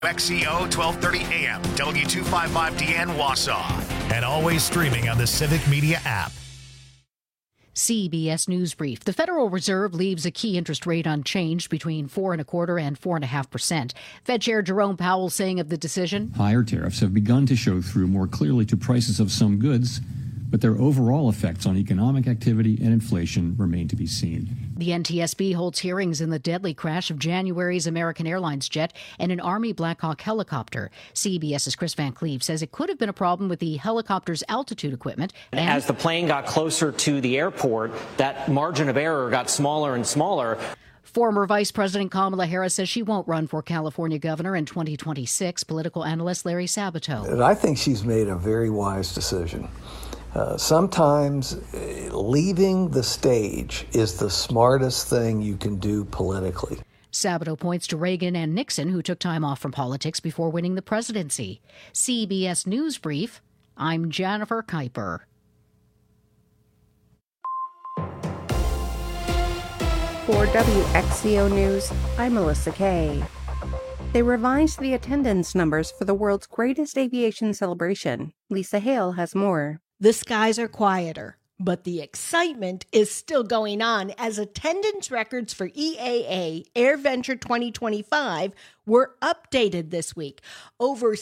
XCO 1230 AM, W255DN Wausau, and always streaming on the Civic Media app. CBS News Brief. The Federal Reserve leaves a key interest rate unchanged between 4.25% and 4.5%. Fed Chair Jerome Powell saying of the decision, higher tariffs have begun to show through more clearly to prices of some goods, but their overall effects on economic activity and inflation remain to be seen. The NTSB holds hearings in the deadly crash of January's American Airlines jet and an Army Black Hawk helicopter. CBS's Chris Van Cleve says it could have been a problem with the helicopter's altitude equipment. And as the plane got closer to the airport, that margin of error got smaller and smaller. Former Vice President Kamala Harris says she won't run for California governor in 2026. Political analyst Larry Sabato. I think she's made a very wise decision. Sometimes leaving the stage is the smartest thing you can do politically. Sabato points to Reagan and Nixon, who took time off from politics before winning the presidency. CBS News Brief, I'm Jennifer Kuiper. For WXCO News, I'm Melissa Kay. They revised the attendance numbers for the world's greatest aviation celebration. Lisa Hale has more. The skies are quieter, but the excitement is still going on as attendance records for EAA AirVenture 2025 were updated this week. Over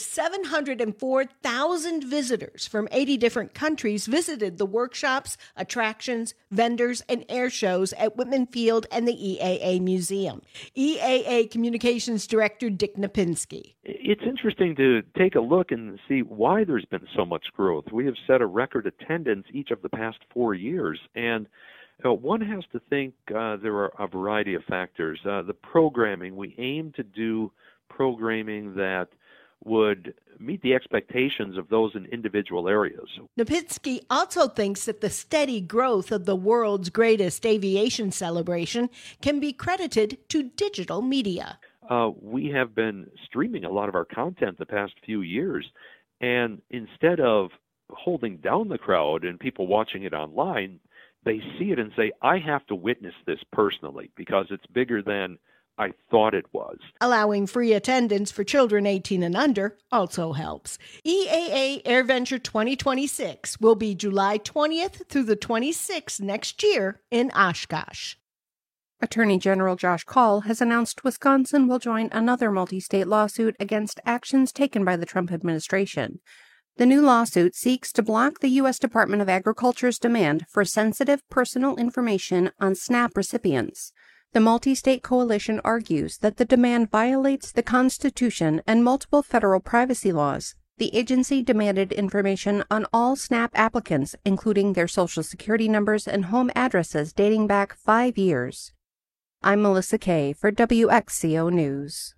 704,000 visitors from 80 different countries visited the workshops, attractions, vendors, and air shows at Whitman Field and the EAA Museum. EAA Communications Director Dick Napinski. It's interesting to take a look and see why there's been so much growth. We have set a record attendance each of the past 4 years, and one has to think there are a variety of factors. The programming, we aim to do programming that would meet the expectations of those in individual areas. Napinski also thinks that the steady growth of the world's greatest aviation celebration can be credited to digital media. We have been streaming a lot of our content the past few years, and instead of holding down the crowd and people watching it online, they see it and say, I have to witness this personally because it's bigger than I thought it was. Allowing free attendance for children 18 and under also helps. EAA AirVenture 2026 will be July 20th through the 26th next year in Oshkosh. Attorney General Josh Kaul has announced Wisconsin will join another multi-state lawsuit against actions taken by the Trump administration. The new lawsuit seeks to block the U.S. Department of Agriculture's demand for sensitive personal information on SNAP recipients. The multi-state coalition argues that the demand violates the Constitution and multiple federal privacy laws. The agency demanded information on all SNAP applicants, including their Social Security numbers and home addresses dating back 5 years. I'm Melissa Kay for WXCO News.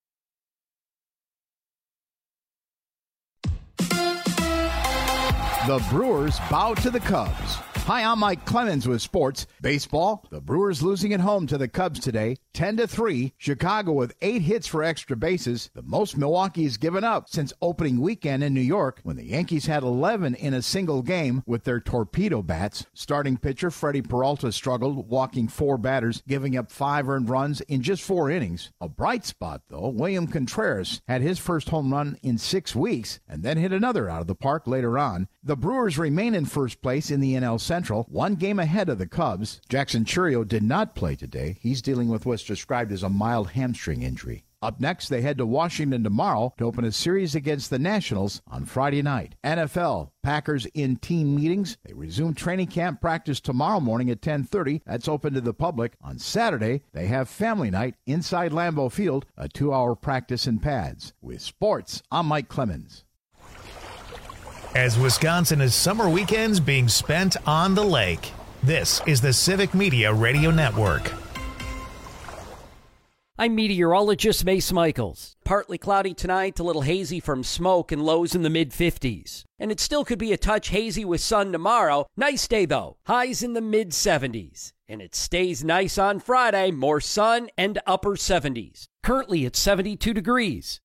The Brewers bow to the Cubs. Hi, I'm Mike Clemens with sports. Baseball, the Brewers losing at home to the Cubs today, 10-3. Chicago with 8 hits for extra bases, the most Milwaukee's given up since opening weekend in New York when the Yankees had 11 in a single game with their torpedo bats. Starting pitcher Freddie Peralta struggled, walking 4 batters, giving up 5 earned runs in just 4 innings. A bright spot, though, William Contreras had his first home run in 6 weeks and then hit another out of the park later on. The Brewers remain in first place in the NL Central, 1 game ahead of the Cubs. Jackson Chourio did not play today. He's dealing with what's described as a mild hamstring injury. Up next, they head to Washington tomorrow to open a series against the Nationals on Friday night. NFL, Packers in team meetings. They resume training camp practice tomorrow morning at 10:30. That's open to the public. On Saturday, they have family night inside Lambeau Field, a 2-hour practice in pads. With sports, I'm Mike Clemens. As Wisconsin is summer weekends being spent on the lake, this is the Civic Media Radio Network. I'm meteorologist Mace Michaels. Partly cloudy tonight, a little hazy from smoke and lows in the mid-50s. And it still could be a touch hazy with sun tomorrow. Nice day, though. Highs in the mid-70s. And it stays nice on Friday, more sun and upper 70s. Currently at 72 degrees.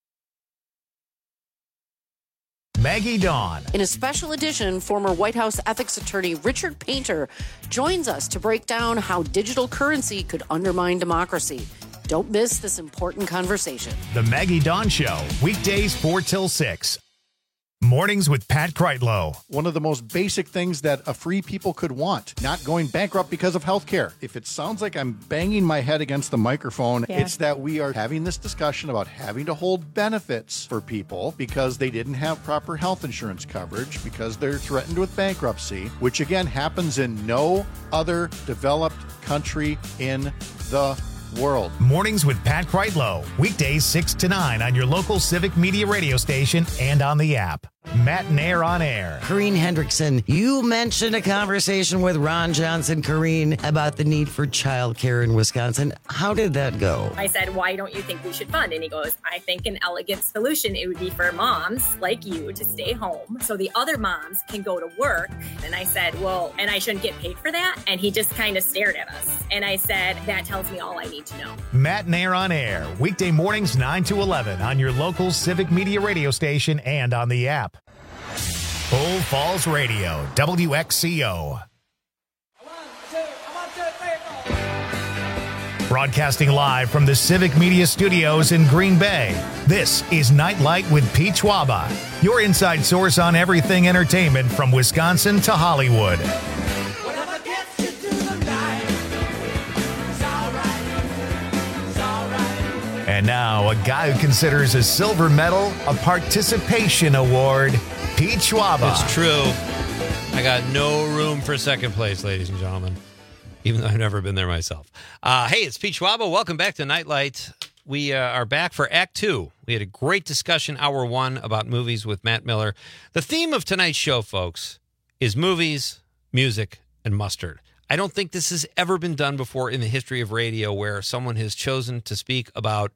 Maggie Dawn. In a special edition, former White House ethics attorney Richard Painter joins us to break down how digital currency could undermine democracy. Don't miss this important conversation. The Maggie Dawn Show, weekdays 4 till 6. Mornings with Pat Kreitlow. One of the most basic things that a free people could want, not going bankrupt because of health care. If it sounds like I'm banging my head against the microphone, it's that we are having this discussion about having to hold benefits for people because they didn't have proper health insurance coverage, because they're threatened with bankruptcy, which again happens in no other developed country in the world. Mornings with Pat Kreitlow, weekdays 6 to 9 on your local Civic Media radio station and on the app. Matt and Air on Air. Corrine Hendrickson, you mentioned a conversation with Ron Johnson, Corrine, about the need for childcare in Wisconsin. How did that go? I said, why don't you think we should fund? And he goes, I think an elegant solution, it would be for moms like you to stay home so the other moms can go to work. And I said, well, and I shouldn't get paid for that? And he just kind of stared at us. And I said, that tells me all I need to know. Matt and Air on Air, weekday mornings 9 to 11 on your local Civic Media radio station and on the app. Bull Falls Radio, WXCO. Broadcasting live from the Civic Media Studios in Green Bay, this is Nightlight with Pete Schwaba, your inside source on everything entertainment from Wisconsin to Hollywood. And now, a guy who considers a silver medal a participation award, Pete Schwaba. It's true. I got no room for second place, ladies and gentlemen, even though I've never been there myself. Hey, it's Pete Schwaba. Welcome back to Nightlight. We are back for Act 2. We had a great discussion, Hour 1, about movies with Matt Miller. The theme of tonight's show, folks, is movies, music, and mustard. I don't think this has ever been done before in the history of radio where someone has chosen to speak about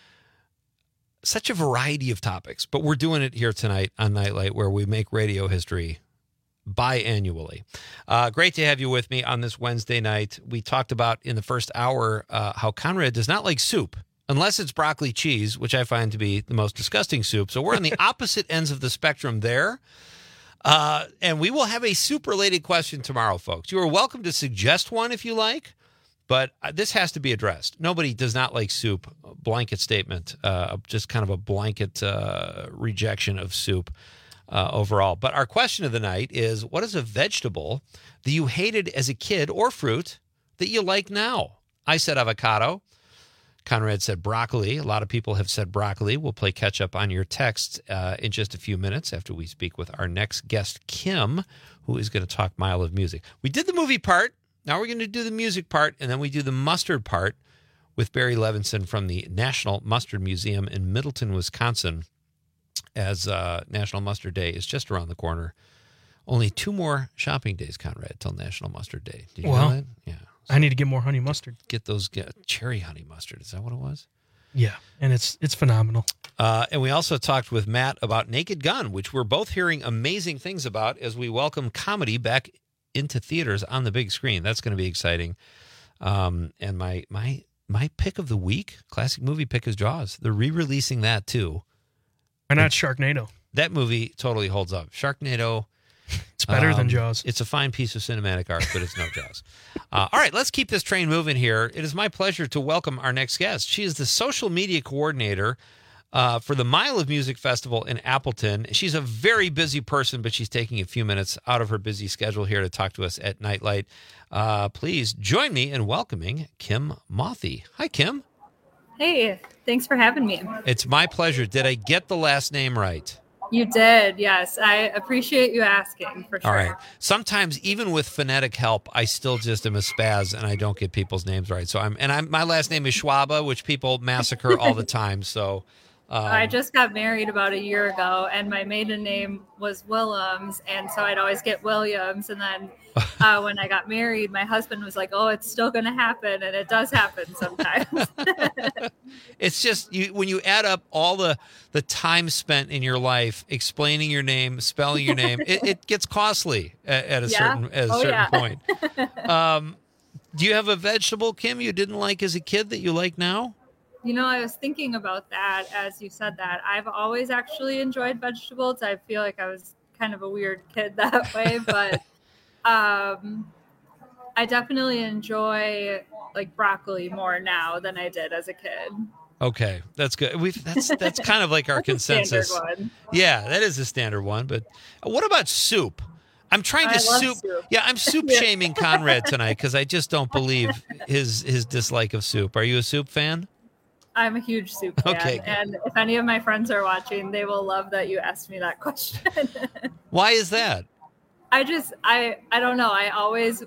such a variety of topics. But we're doing it here tonight on Nightlight, where we make radio history biannually. Great to have you with me on this Wednesday night. We talked about in the first hour how Conrad does not like soup unless it's broccoli cheese, which I find to be the most disgusting soup. So we're on the opposite ends of the spectrum there. And we will have a soup-related question tomorrow, folks. You are welcome to suggest one if you like, but this has to be addressed. Nobody does not like soup. Blanket statement, just kind of a blanket rejection of soup overall. But our question of the night is, what is a vegetable that you hated as a kid or fruit that you like now? I said avocado. Conrad said broccoli. A lot of people have said broccoli. We'll play catch up on your texts in just a few minutes after we speak with our next guest, Kim, who is going to talk Mile of Music. We did the movie part. Now we're going to do the music part, and then we do the mustard part with Barry Levinson from the National Mustard Museum in Middleton, Wisconsin, as National Mustard Day is just around the corner. Only 2 more shopping days, Conrad, till National Mustard Day. Did you know that? Yeah. I need to get more honey mustard. Get those cherry honey mustard. Is that what it was? Yeah, and it's phenomenal. And we also talked with Matt about Naked Gun, which we're both hearing amazing things about as we welcome comedy back into theaters on the big screen. That's going to be exciting. And my pick of the week, classic movie pick, is Jaws. They're re-releasing that too. Why not Sharknado? That movie totally holds up. Sharknado. It's better than Jaws. It's a fine piece of cinematic art, but it's no Jaws. All right, let's keep this train moving here. It is my pleasure to welcome our next guest. She is the social media coordinator for the Mile of Music Festival in Appleton. She's a very busy person, but she's taking a few minutes out of her busy schedule here to talk to us at Nightlight. Please join me in welcoming Kim Mothy. Hi, Kim. Hey, thanks for having me. It's my pleasure. Did I get the last name right? You did, yes. I appreciate you asking, for sure. All right. Sometimes, even with phonetic help, I still just am a spaz and I don't get people's names right. So my last name is Schwaba, which people massacre all the time. So I just got married about a year ago, and my maiden name was Willems, and so I'd always get Williams. And then when I got married, my husband was like, "Oh, it's still going to happen," and it does happen sometimes. It's just when you add up all the time spent in your life explaining your name, spelling your name, it gets costly at a certain point. Do you have a vegetable, Kim, you didn't like as a kid that you like now? You know, I was thinking about that as you said that. I've always actually enjoyed vegetables. I feel like I was kind of a weird kid that way, but I I definitely enjoy like broccoli more now than I did as a kid. Okay, that's good. That's kind of like our consensus. One. Yeah, that is a standard one. But what about soup? I'm trying to soup. Yeah, I'm soup shaming Conrad tonight because I just don't believe his dislike of soup. Are you a soup fan? I'm a huge soup fan. Okay, and if any of my friends are watching, they will love that you asked me that question. Why is that? I don't know. I always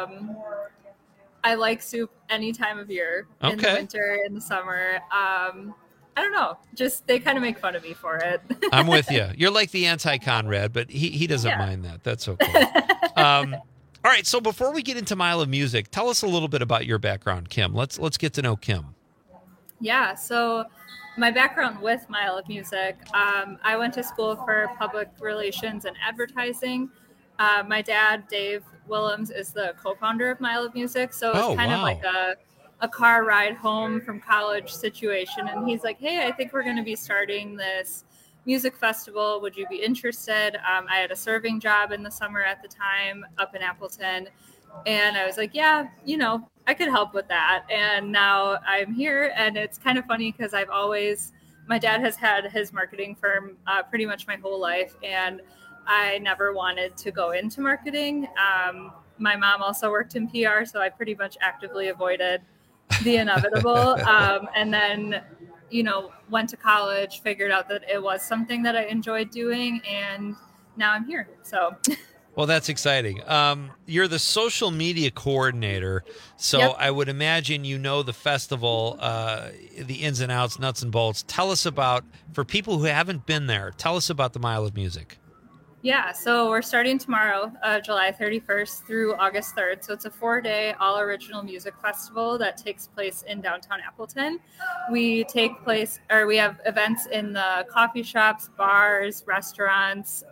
I like soup any time of year. In the winter, in the summer. I don't know. Just they kind of make fun of me for it. I'm with you. You're like the anti-Conrad, but he doesn't mind that. That's okay. All right. So before we get into Mile of Music, tell us a little bit about your background, Kim. Let's get to know Kim. Yeah. So my background with Mile of Music, I went to school for public relations and advertising. My dad, Dave Willems, is the co-founder of Mile of Music. So it's kind of like a car ride home from college situation. And he's like, hey, I think we're going to be starting this music festival. Would you be interested? I had a serving job in the summer at the time up in Appleton. And I was like, yeah, I could help with that. And now I'm here. And it's kind of funny because my dad has had his marketing firm pretty much my whole life. And I never wanted to go into marketing. My mom also worked in PR, so I pretty much actively avoided the inevitable. And then, went to college, figured out that it was something that I enjoyed doing, and now I'm here. So, well, that's exciting. You're the social media coordinator, so yep. I would imagine the festival, the ins and outs, nuts and bolts. Tell us about, for people who haven't been there, tell us about the Mile of Music. Yeah, so we're starting tomorrow, July 31st through August 3rd. So it's a 4-day all-original music festival that takes place in downtown Appleton. We have events in the coffee shops, bars, restaurants,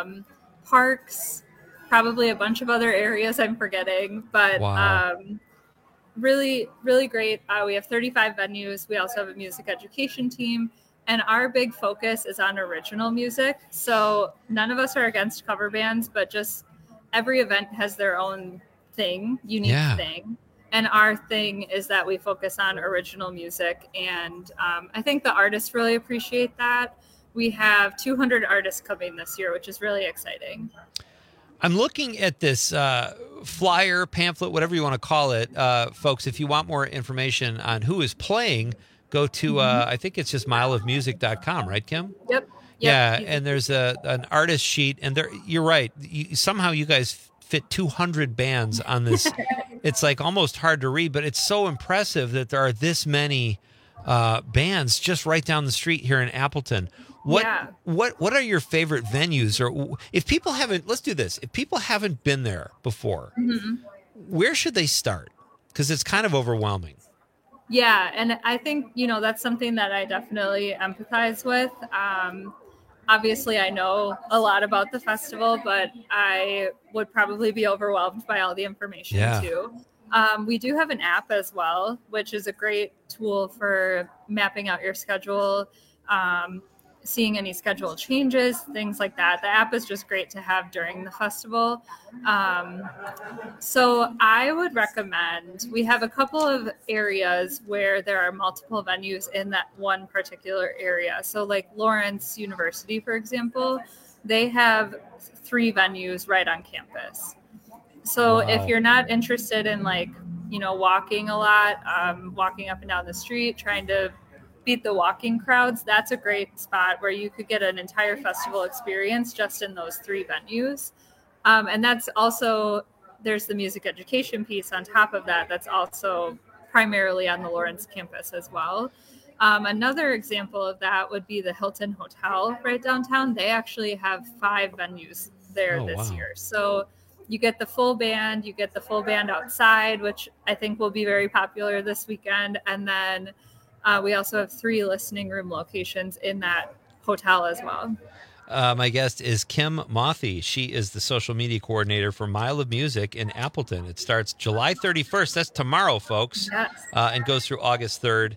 parks, probably a bunch of other areas I'm forgetting. But wow. Really, really great. We have 35 venues. We also have a music education team. And our big focus is on original music. So none of us are against cover bands, but just every event has their own unique thing. And our thing is that we focus on original music. And I think the artists really appreciate that. We have 200 artists coming this year, which is really exciting. I'm looking at this flyer, pamphlet, whatever you want to call it. Folks, if you want more information on who is playing, go to, I think it's just mileofmusic.com, right, Kim? Yep. Yeah, and there's an artist sheet, and you're right. Somehow you guys fit 200 bands on this. It's like almost hard to read, but it's so impressive that there are this many bands just right down the street here in Appleton. What are your favorite venues? Or if people haven't, let's do this. If people haven't been there before, where should they start? Because it's kind of overwhelming. Yeah, and I think, that's something that I definitely empathize with. Obviously, I know a lot about the festival, but I would probably be overwhelmed by all the information too. We do have an app as well, which is a great tool for mapping out your schedule, seeing any schedule changes, things like that. The app is just great to have during the festival. So I would recommend, we have a couple of areas where there are multiple venues in that one particular area. So like Lawrence University, for example, they have 3 venues right on campus. So if you're not interested in walking a lot, walking up and down the street, trying to beat the walking crowds, that's a great spot where you could get an entire festival experience just in those 3 venues. And that's also, there's the music education piece on top of that. That's also primarily on the Lawrence campus as well. Another example of that would be the Hilton Hotel right downtown. They actually have 5 venues there this year. So you get the full band, outside, which I think will be very popular this weekend. And then we also have 3 listening room locations in that hotel as well. My guest is Kim Mothy. She is the social media coordinator for Mile of Music in Appleton. It starts July 31st. That's tomorrow, folks. Yes. And goes through August 3rd.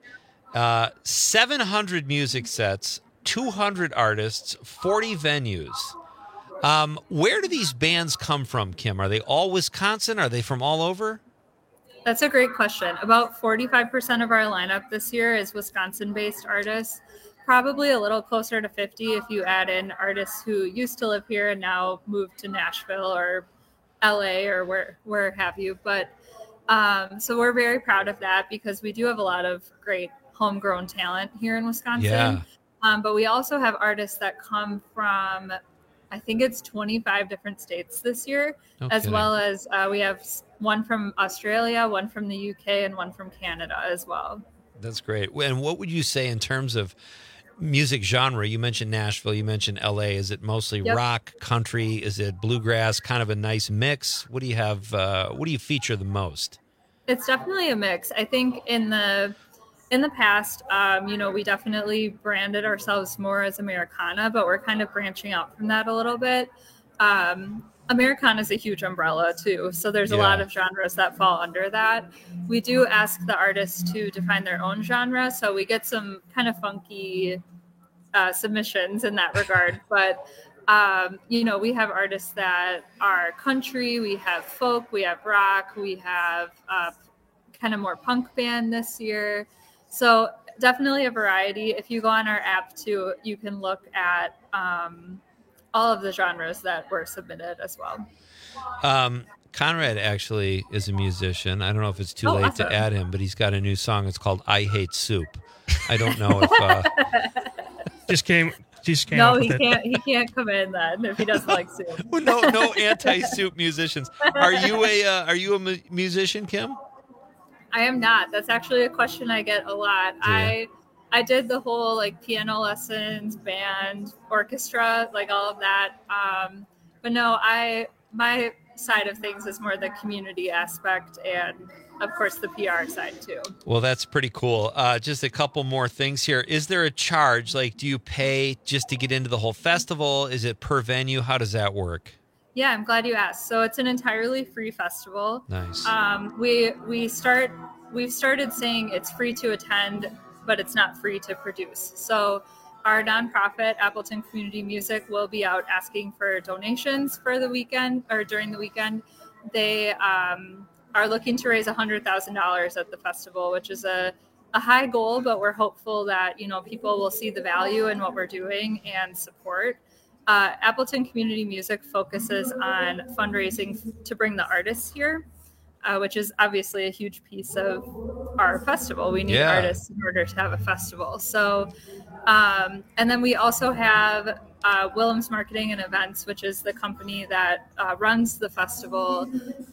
700 music sets, 200 artists, 40 venues. Where do these bands come from, Kim? Are they all Wisconsin? Are they from all over? That's a great question. About 45% of our lineup this year is Wisconsin-based artists. Probably a little closer to 50 if you add in artists who used to live here and now moved to Nashville or LA or where have you. But so we're very proud of that because we do have a lot of great homegrown talent here in Wisconsin. Yeah. But we also have artists that come from, I think it's 25 different states this year, as well as we have one from Australia, one from the UK, and one from Canada as well. That's great. And what would you say in terms of music genre? You mentioned Nashville, you mentioned LA. Is it mostly rock, country? Is it bluegrass? Kind of a nice mix? What do you have? What do you feature the most? It's definitely a mix. I think in the past, we definitely branded ourselves more as Americana, but we're kind of branching out from that a little bit. Americana is a huge umbrella too, so there's a lot of genres that fall under that. We do ask the artists to define their own genre, so we get some kind of funky submissions in that regard. But we have artists that are country, we have folk, we have rock, we have kind of more punk band this year. So definitely a variety. If you go on our app too, you can look at all of the genres that were submitted as well. Conrad actually is a musician. I don't know if it's too late awesome. to add him, but he's got a new song. It's called I Hate Soup. I don't know if... Just came no, up he with can't. He can't come in then if he doesn't like soup. no anti-soup musicians. Are you a musician, Kim? I am not. That's actually a question I get a lot. I did the whole piano lessons, band, orchestra, all of that. But no, my side of things is more the community aspect and of course the PR side too. Well, that's pretty cool. Just a couple more things here. Is there a charge? Do you pay just to get into the whole festival? Is it per venue? How does that work? Yeah, I'm glad you asked. So it's an entirely free festival. Nice. We've started saying it's free to attend, but it's not free to produce. So our nonprofit, Appleton Community Music, will be out asking for donations for the weekend or during the weekend. They are looking to raise $100,000 at the festival, which is a high goal, but we're hopeful that people will see the value in what we're doing and support. Appleton Community Music focuses on fundraising to bring the artists here, which is obviously a huge piece of our festival. We need artists in order to have a festival. So, and then we also have Willems Marketing and Events, which is the company that runs the festival.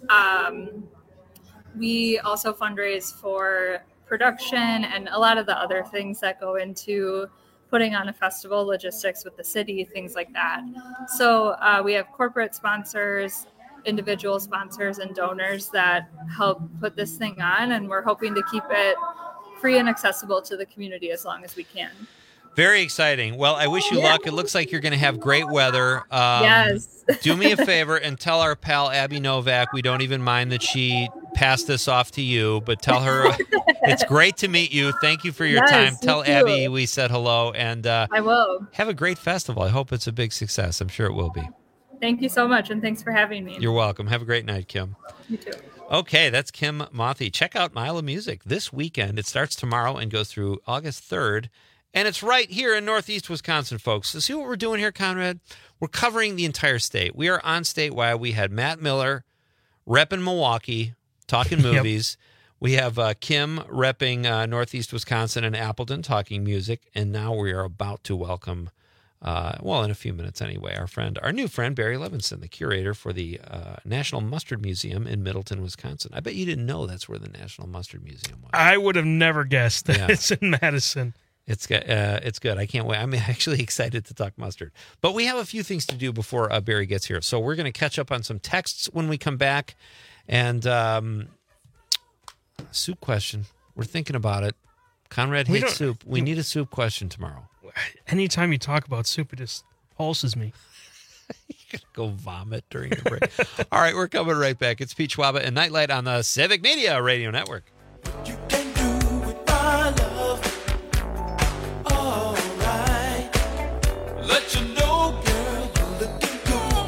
We also fundraise for production and a lot of the other things that go into putting on a festival, logistics with the city, things like that. So we have corporate sponsors, individual sponsors, and donors that help put this thing on, and we're hoping to keep it free and accessible to the community as long as we can. Very exciting. Well, I wish you luck. It looks like you're going to have great weather. Yes. Do me a favor and tell our pal Abby Novak we don't even mind that she passed this off to you, but tell her it's great to meet you. Thank you for your time. Tell Abby we said hello, and I will. Have a great festival. I hope it's a big success. I'm sure it will be. Thank you so much, and thanks for having me. You're welcome. Have a great night, Kim. You too. Okay, that's Kim Mothy. Check out Mile of Music this weekend. It starts tomorrow and goes through August 3rd. And it's right here in Northeast Wisconsin, folks. So see what we're doing here, Conrad? We're covering the entire state. We are on statewide. We had Matt Miller repping Milwaukee, talking movies. We have Kim repping Northeast Wisconsin and Appleton, talking music. And now we are about to welcome, in a few minutes anyway, our new friend, Barry Levinson, the curator for the National Mustard Museum in Middleton, Wisconsin. I bet you didn't know that's where the National Mustard Museum was. I would have never guessed that it's in Madison. It's good. I can't wait. I'm actually excited to talk mustard. But we have a few things to do before Barry gets here. So we're going to catch up on some texts when we come back. And soup question. We're thinking about it. Conrad hates soup. We need a soup question tomorrow. Anytime you talk about soup, it just pulses me. You're going to go vomit during your break. All right, we're coming right back. It's Pete Schwaba and Nightlight on the Civic Media Radio Network. You can do with my love. Let you know, girl, you're looking good.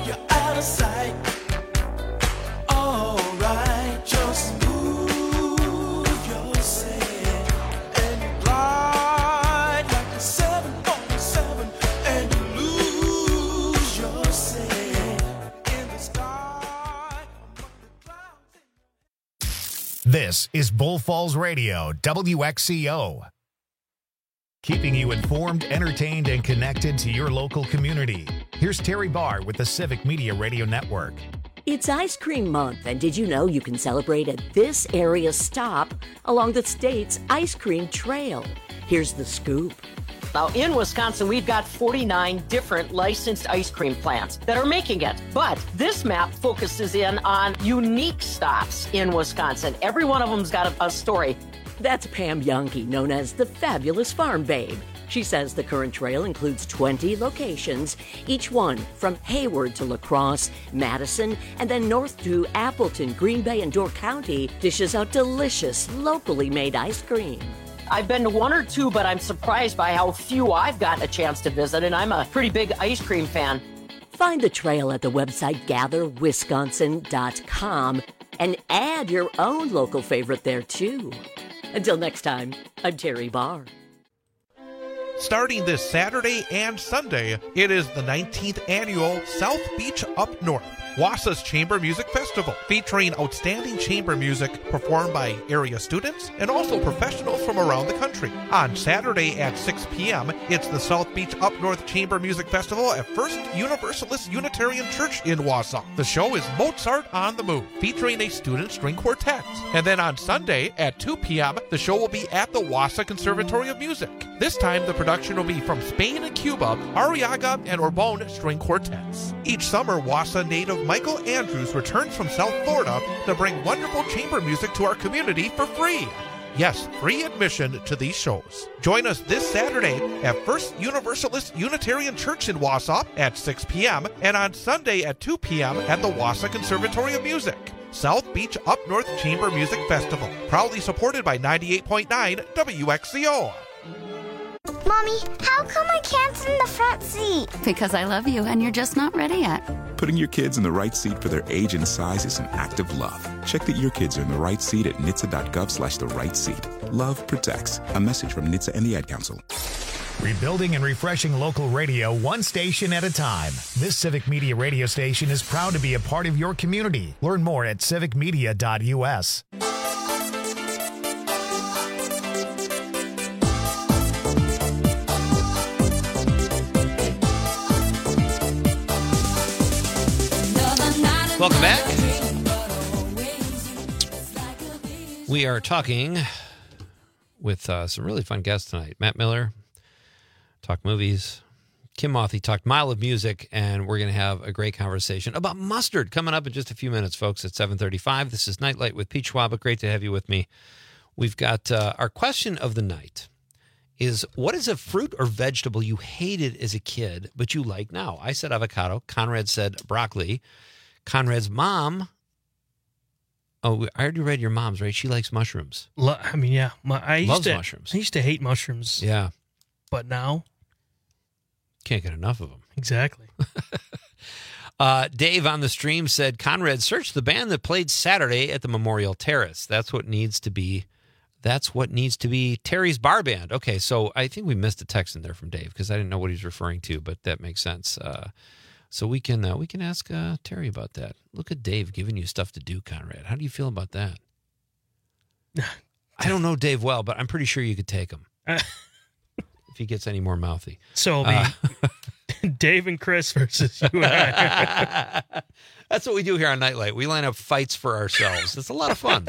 This is Bull Falls Radio, WXCO. Keeping you informed, entertained, and connected to your local community. Here's Terry Barr with the Civic Media Radio Network. It's Ice Cream Month, and did you know you can celebrate at this area stop along the state's ice cream trail? Here's the scoop. Now, in Wisconsin, we've got 49 different licensed ice cream plants that are making it. But this map focuses in on unique stops in Wisconsin. Every one of them's got a story. That's Pam Youngke, known as the Fabulous Farm Babe. She says the current trail includes 20 locations, each one from Hayward to La Crosse, Madison, and then north to Appleton, Green Bay, and Door County dishes out delicious, locally made ice cream. I've been to one or two, but I'm surprised by how few I've gotten a chance to visit, and I'm a pretty big ice cream fan. Find the trail at the website gatherwisconsin.com and add your own local favorite there, too. Until next time, I'm Terry Barr. Starting this Saturday and Sunday, it is the 19th annual South Beach Up North, Wausau's Chamber Music Festival, featuring outstanding chamber music performed by area students and also professionals from around the country. On Saturday at 6 p.m., it's the South Beach Up North Chamber Music Festival at First Universalist Unitarian Church in Wausau. The show is Mozart on the Move, featuring a student string quartet. And then on Sunday at 2 p.m., the show will be at the Wausau Conservatory of Music. This time, the production will be from Spain and Cuba, Arriaga and Orbon string quartets. Each summer, Wausau native Michael Andrews returns from South Florida to bring wonderful chamber music to our community for free. Yes, free admission to these shows. Join us this Saturday at First Universalist Unitarian Church in Wausau at 6 p.m. and on Sunday at 2 p.m. at the Wausau Conservatory of Music. South Beach Up North Chamber Music Festival, proudly supported by 98.9 WXCO. Mommy, how come I can't sit in the front seat? Because I love you and you're just not ready yet. Putting your kids in the right seat for their age and size is an act of love. Check that your kids are in the right seat at nhtsa.gov/the right seat. Love protects. A message from NHTSA and the Ad Council. Rebuilding and refreshing local radio one station at a time. This Civic Media radio station is proud to be a part of your community. Learn more at civicmedia.us. Welcome back. We are talking with some really fun guests tonight. Matt Miller, talk movies. Kim Mothy talked Mile of Music, and we're going to have a great conversation about mustard coming up in just a few minutes, folks, at 7:35. This is Nightlight with Pete Schwaba. Great to have you with me. We've got our question of the night is, what is a fruit or vegetable you hated as a kid but you like now? I said avocado. Conrad said broccoli. Conrad's mom, I already read your mom's, right? She likes mushrooms. I mean, yeah. Loves mushrooms. I used to hate mushrooms. Yeah. But now? Can't get enough of them. Exactly. Dave on the stream said, Conrad, search the band that played Saturday at the Memorial Terrace. That's what needs to be Terry's Bar Band. Okay, so I think we missed a text in there from Dave because I didn't know what he's referring to, but that makes sense. So we can ask Terry about that. Look at Dave giving you stuff to do, Conrad. How do you feel about that? I don't know Dave well, but I'm pretty sure you could take him if he gets any more mouthy. So it'll be Dave and Chris versus you and I. That's what we do here on Nightlight. We line up fights for ourselves. It's a lot of fun.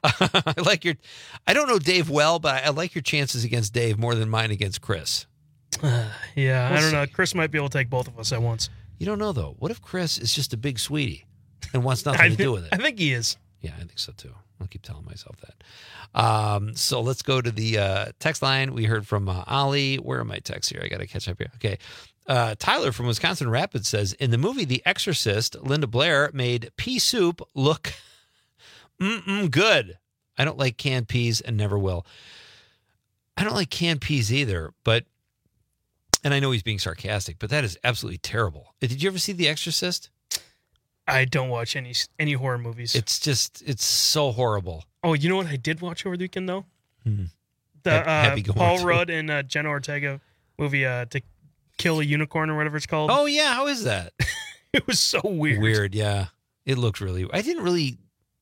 I don't know Dave well, but I like your chances against Dave more than mine against Chris. Yeah, I don't know. Chris might be able to take both of us at once. You don't know, though. What if Chris is just a big sweetie and wants nothing to do with it? I think he is. Yeah, I think so, too. I'll keep telling myself that. So let's go to the text line. We heard from Ollie. Where are my texts here? I got to catch up here. Okay. Tyler from Wisconsin Rapids says, in the movie The Exorcist, Linda Blair made pea soup look good. I don't like canned peas and never will. I don't like canned peas either, but... And I know he's being sarcastic, but that is absolutely terrible. Did you ever see The Exorcist? I don't watch any horror movies. It's so horrible. Oh, you know what I did watch over the weekend, though? The Paul Rudd and Jenna Ortega movie, To Kill a Unicorn or whatever it's called. Oh, yeah. How is that? It was so weird. Weird, yeah. It looked really...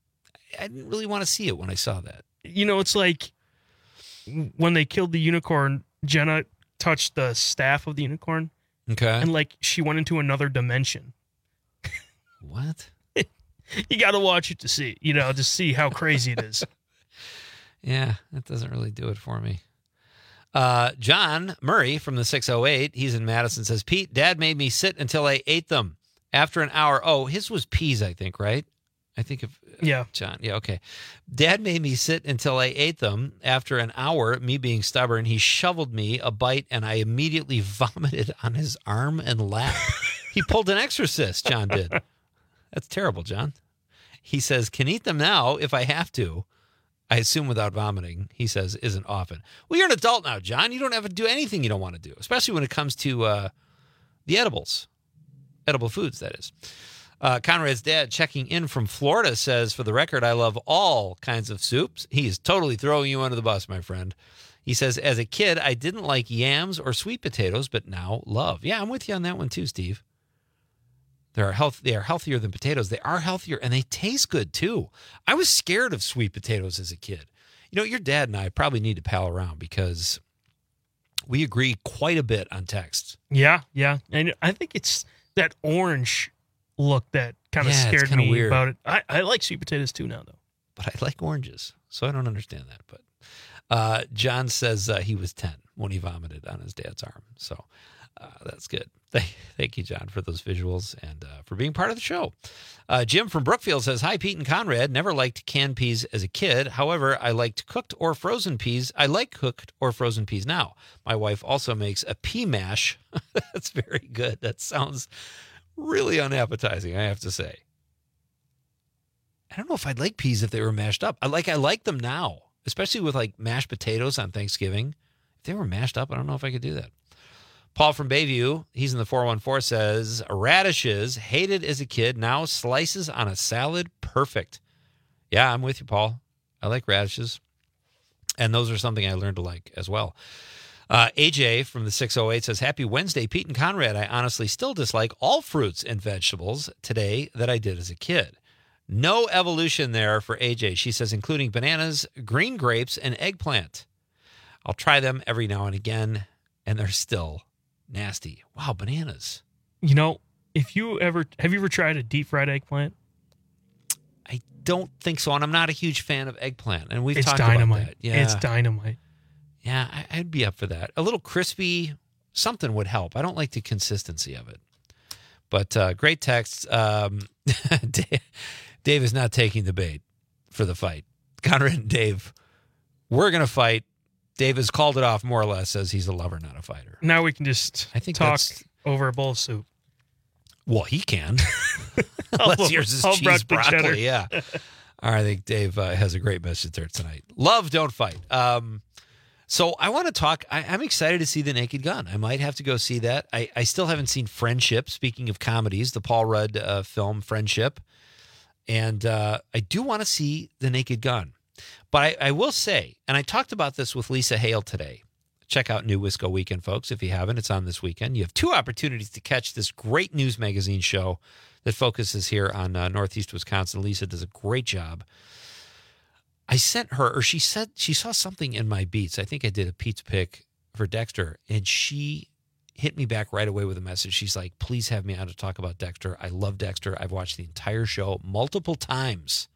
I didn't really want to see it when I saw that. It's like when they killed the unicorn, Jenna touched the staff of the unicorn. Okay. And like she went into another dimension. What? You got to watch it to see, to see how crazy it is. Yeah, that doesn't really do it for me. John Murray from the 608, he's in Madison, says, Pete, Dad made me sit until I ate them. After an hour, his was peas, I think, right? I think of John. Yeah, okay. Dad made me sit until I ate them. After an hour, me being stubborn, he shoveled me a bite and I immediately vomited on his arm and lap. He pulled an exorcist, John did. That's terrible, John. He says, can eat them now if I have to. I assume without vomiting, he says, isn't often. Well, you're an adult now, John. You don't have to do anything you don't want to do, especially when it comes to the edibles. Edible foods, that is. Conrad's dad, checking in from Florida, says, for the record, I love all kinds of soups. He is totally throwing you under the bus, my friend. He says, as a kid, I didn't like yams or sweet potatoes, but now love. Yeah, I'm with you on that one too, Steve. They are healthier than potatoes. They are healthier, and they taste good, too. I was scared of sweet potatoes as a kid. Your dad and I probably need to pal around because we agree quite a bit on text. Yeah. And I think it's that orange look that kind of scared me weird about it. I like sweet potatoes, too, now, though. But I like oranges, so I don't understand that. But John says he was 10 when he vomited on his dad's arm, so that's good. Thank you, John, for those visuals and for being part of the show. Jim from Brookfield says, hi, Pete and Conrad. Never liked canned peas as a kid. However, I liked cooked or frozen peas. I like cooked or frozen peas now. My wife also makes a pea mash. That's very good. That sounds really unappetizing, I have to say. I don't know if I'd like peas if they were mashed up. I like them now, especially with like mashed potatoes on Thanksgiving. If they were mashed up, I don't know if I could do that. Paul from Bayview, he's in the 414, says, radishes, hated as a kid, now slices on a salad, perfect. Yeah, I'm with you, Paul. I like radishes. And those are something I learned to like as well. AJ from the 608 says, happy Wednesday, Pete and Conrad. I honestly still dislike all fruits and vegetables today that I did as a kid. No evolution there for AJ. She says, including bananas, green grapes, and eggplant. I'll try them every now and again, and they're still nasty. Wow, bananas. Have you ever tried a deep fried eggplant? I don't think so, and I'm not a huge fan of eggplant, and we've talked dynamite. About that. Yeah. It's dynamite. Yeah, I'd be up for that. A little crispy, something would help. I don't like the consistency of it. But great text. Dave is not taking the bait for the fight. Conrad and Dave, we're going to fight. Dave has called it off more or less, says he's a lover, not a fighter. Now we can just talk over a bowl of soup. Well, he can. Unless yours is cheese broccoli. Yeah. All right, I think Dave has a great message there tonight. Love, don't fight. So I want to talk. I'm excited to see The Naked Gun. I might have to go see that. I still haven't seen Friendship. Speaking of comedies, the Paul Rudd film Friendship. And I do want to see The Naked Gun. But I will say, and I talked about this with Lisa Hale today. Check out New Wisco Weekend, folks. If you haven't, it's on this weekend. You have 2 opportunities to catch this great news magazine show that focuses here on Northeast Wisconsin. Lisa does a great job. I sent her, or she said she saw something in my beats. I think I did a Pete's pick for Dexter, and she hit me back right away with a message. She's like, please have me on to talk about Dexter. I love Dexter. I've watched the entire show multiple times.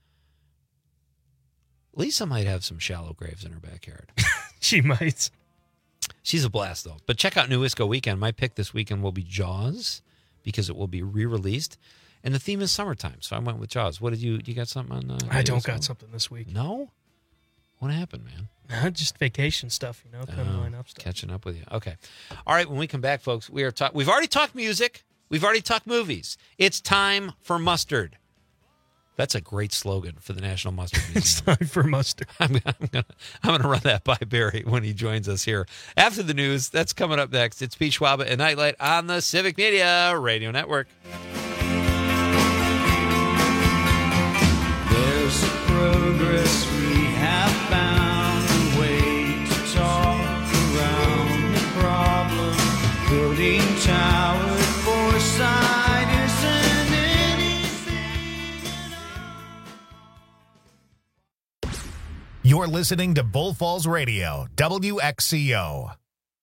Lisa might have some shallow graves in her backyard. She might. She's a blast, though. But check out New Wisco Weekend. My pick this weekend will be Jaws, because it will be re-released. And the theme is summertime, so I went with Jaws. What did you got something on? I don't got something this week. No? What happened, man? Just vacation stuff, kind of line up stuff. Catching up with you. Okay. All right, when we come back, folks, we've already talked music. We've already talked movies. It's time for mustard. That's a great slogan for the National Mustard Museum. It's time for mustard. I'm gonna run that by Barry when he joins us here after the news. That's coming up next. It's Pete Schwaba and Nightlight on the Civic Media Radio Network. There's a progress we have found, a way to talk around the problem. Building tower foresight isn't anything. You're listening to Bull Falls Radio, WXCO.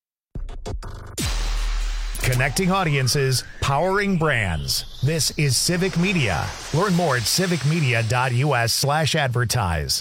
Connecting audiences, powering brands. This is Civic Media. Learn more at civicmedia.us/advertise.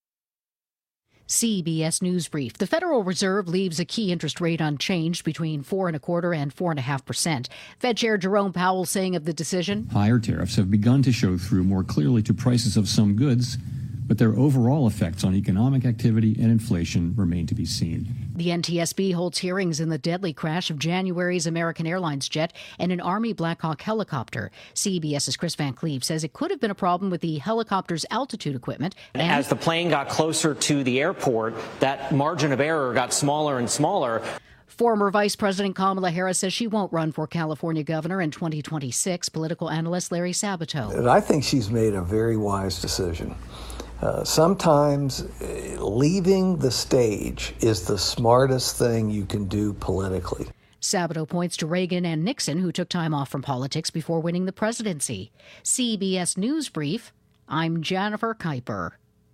CBS News Brief. The Federal Reserve leaves a key interest rate unchanged between 4.25% and 4.5%. Fed Chair Jerome Powell saying of the decision, higher tariffs have begun to show through more clearly to prices of some goods, but their overall effects on economic activity and inflation remain to be seen. The NTSB holds hearings in the deadly crash of January's American Airlines jet and an Army Black Hawk helicopter. CBS's Chris Van Cleave says it could have been a problem with the helicopter's altitude equipment. And as the plane got closer to the airport, that margin of error got smaller and smaller. Former Vice President Kamala Harris says she won't run for California governor in 2026. Political analyst Larry Sabato. I think she's made a very wise decision. Sometimes leaving the stage is the smartest thing you can do politically. Sabato points to Reagan and Nixon, who took time off from politics before winning the presidency. CBS News Brief, I'm Jennifer Kuiper.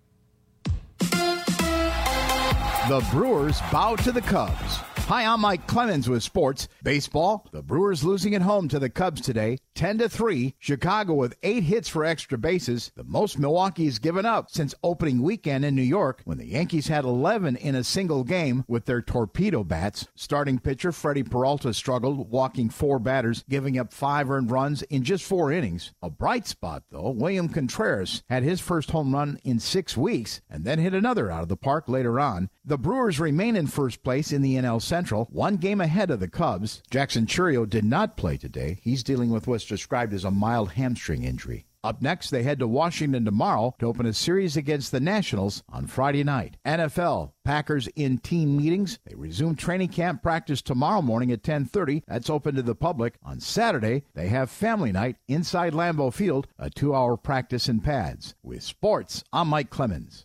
The Brewers bow to the Cubs. Hi, I'm Mike Clemens with sports. Baseball, the Brewers losing at home to the Cubs today, 10-3. Chicago with 8 hits for extra bases, the most Milwaukee has given up since opening weekend in New York when the Yankees had 11 in a single game with their torpedo bats. Starting pitcher Freddie Peralta struggled, walking 4 batters, giving up 5 earned runs in just 4 innings. A bright spot, though, William Contreras had his first home run in 6 weeks and then hit another out of the park later on. The Brewers remain in first place in the NL Central, 1 game ahead of the Cubs. Jackson Chourio did not play today. He's dealing with what's described as a mild hamstring injury. Up next, they head to Washington tomorrow to open a series against the Nationals on Friday night. NFL, Packers in team meetings. They resume training camp practice tomorrow morning at 10:30. That's open to the public. On Saturday, they have family night inside Lambeau Field, a 2-hour practice in pads. With sports, I'm Mike Clemens.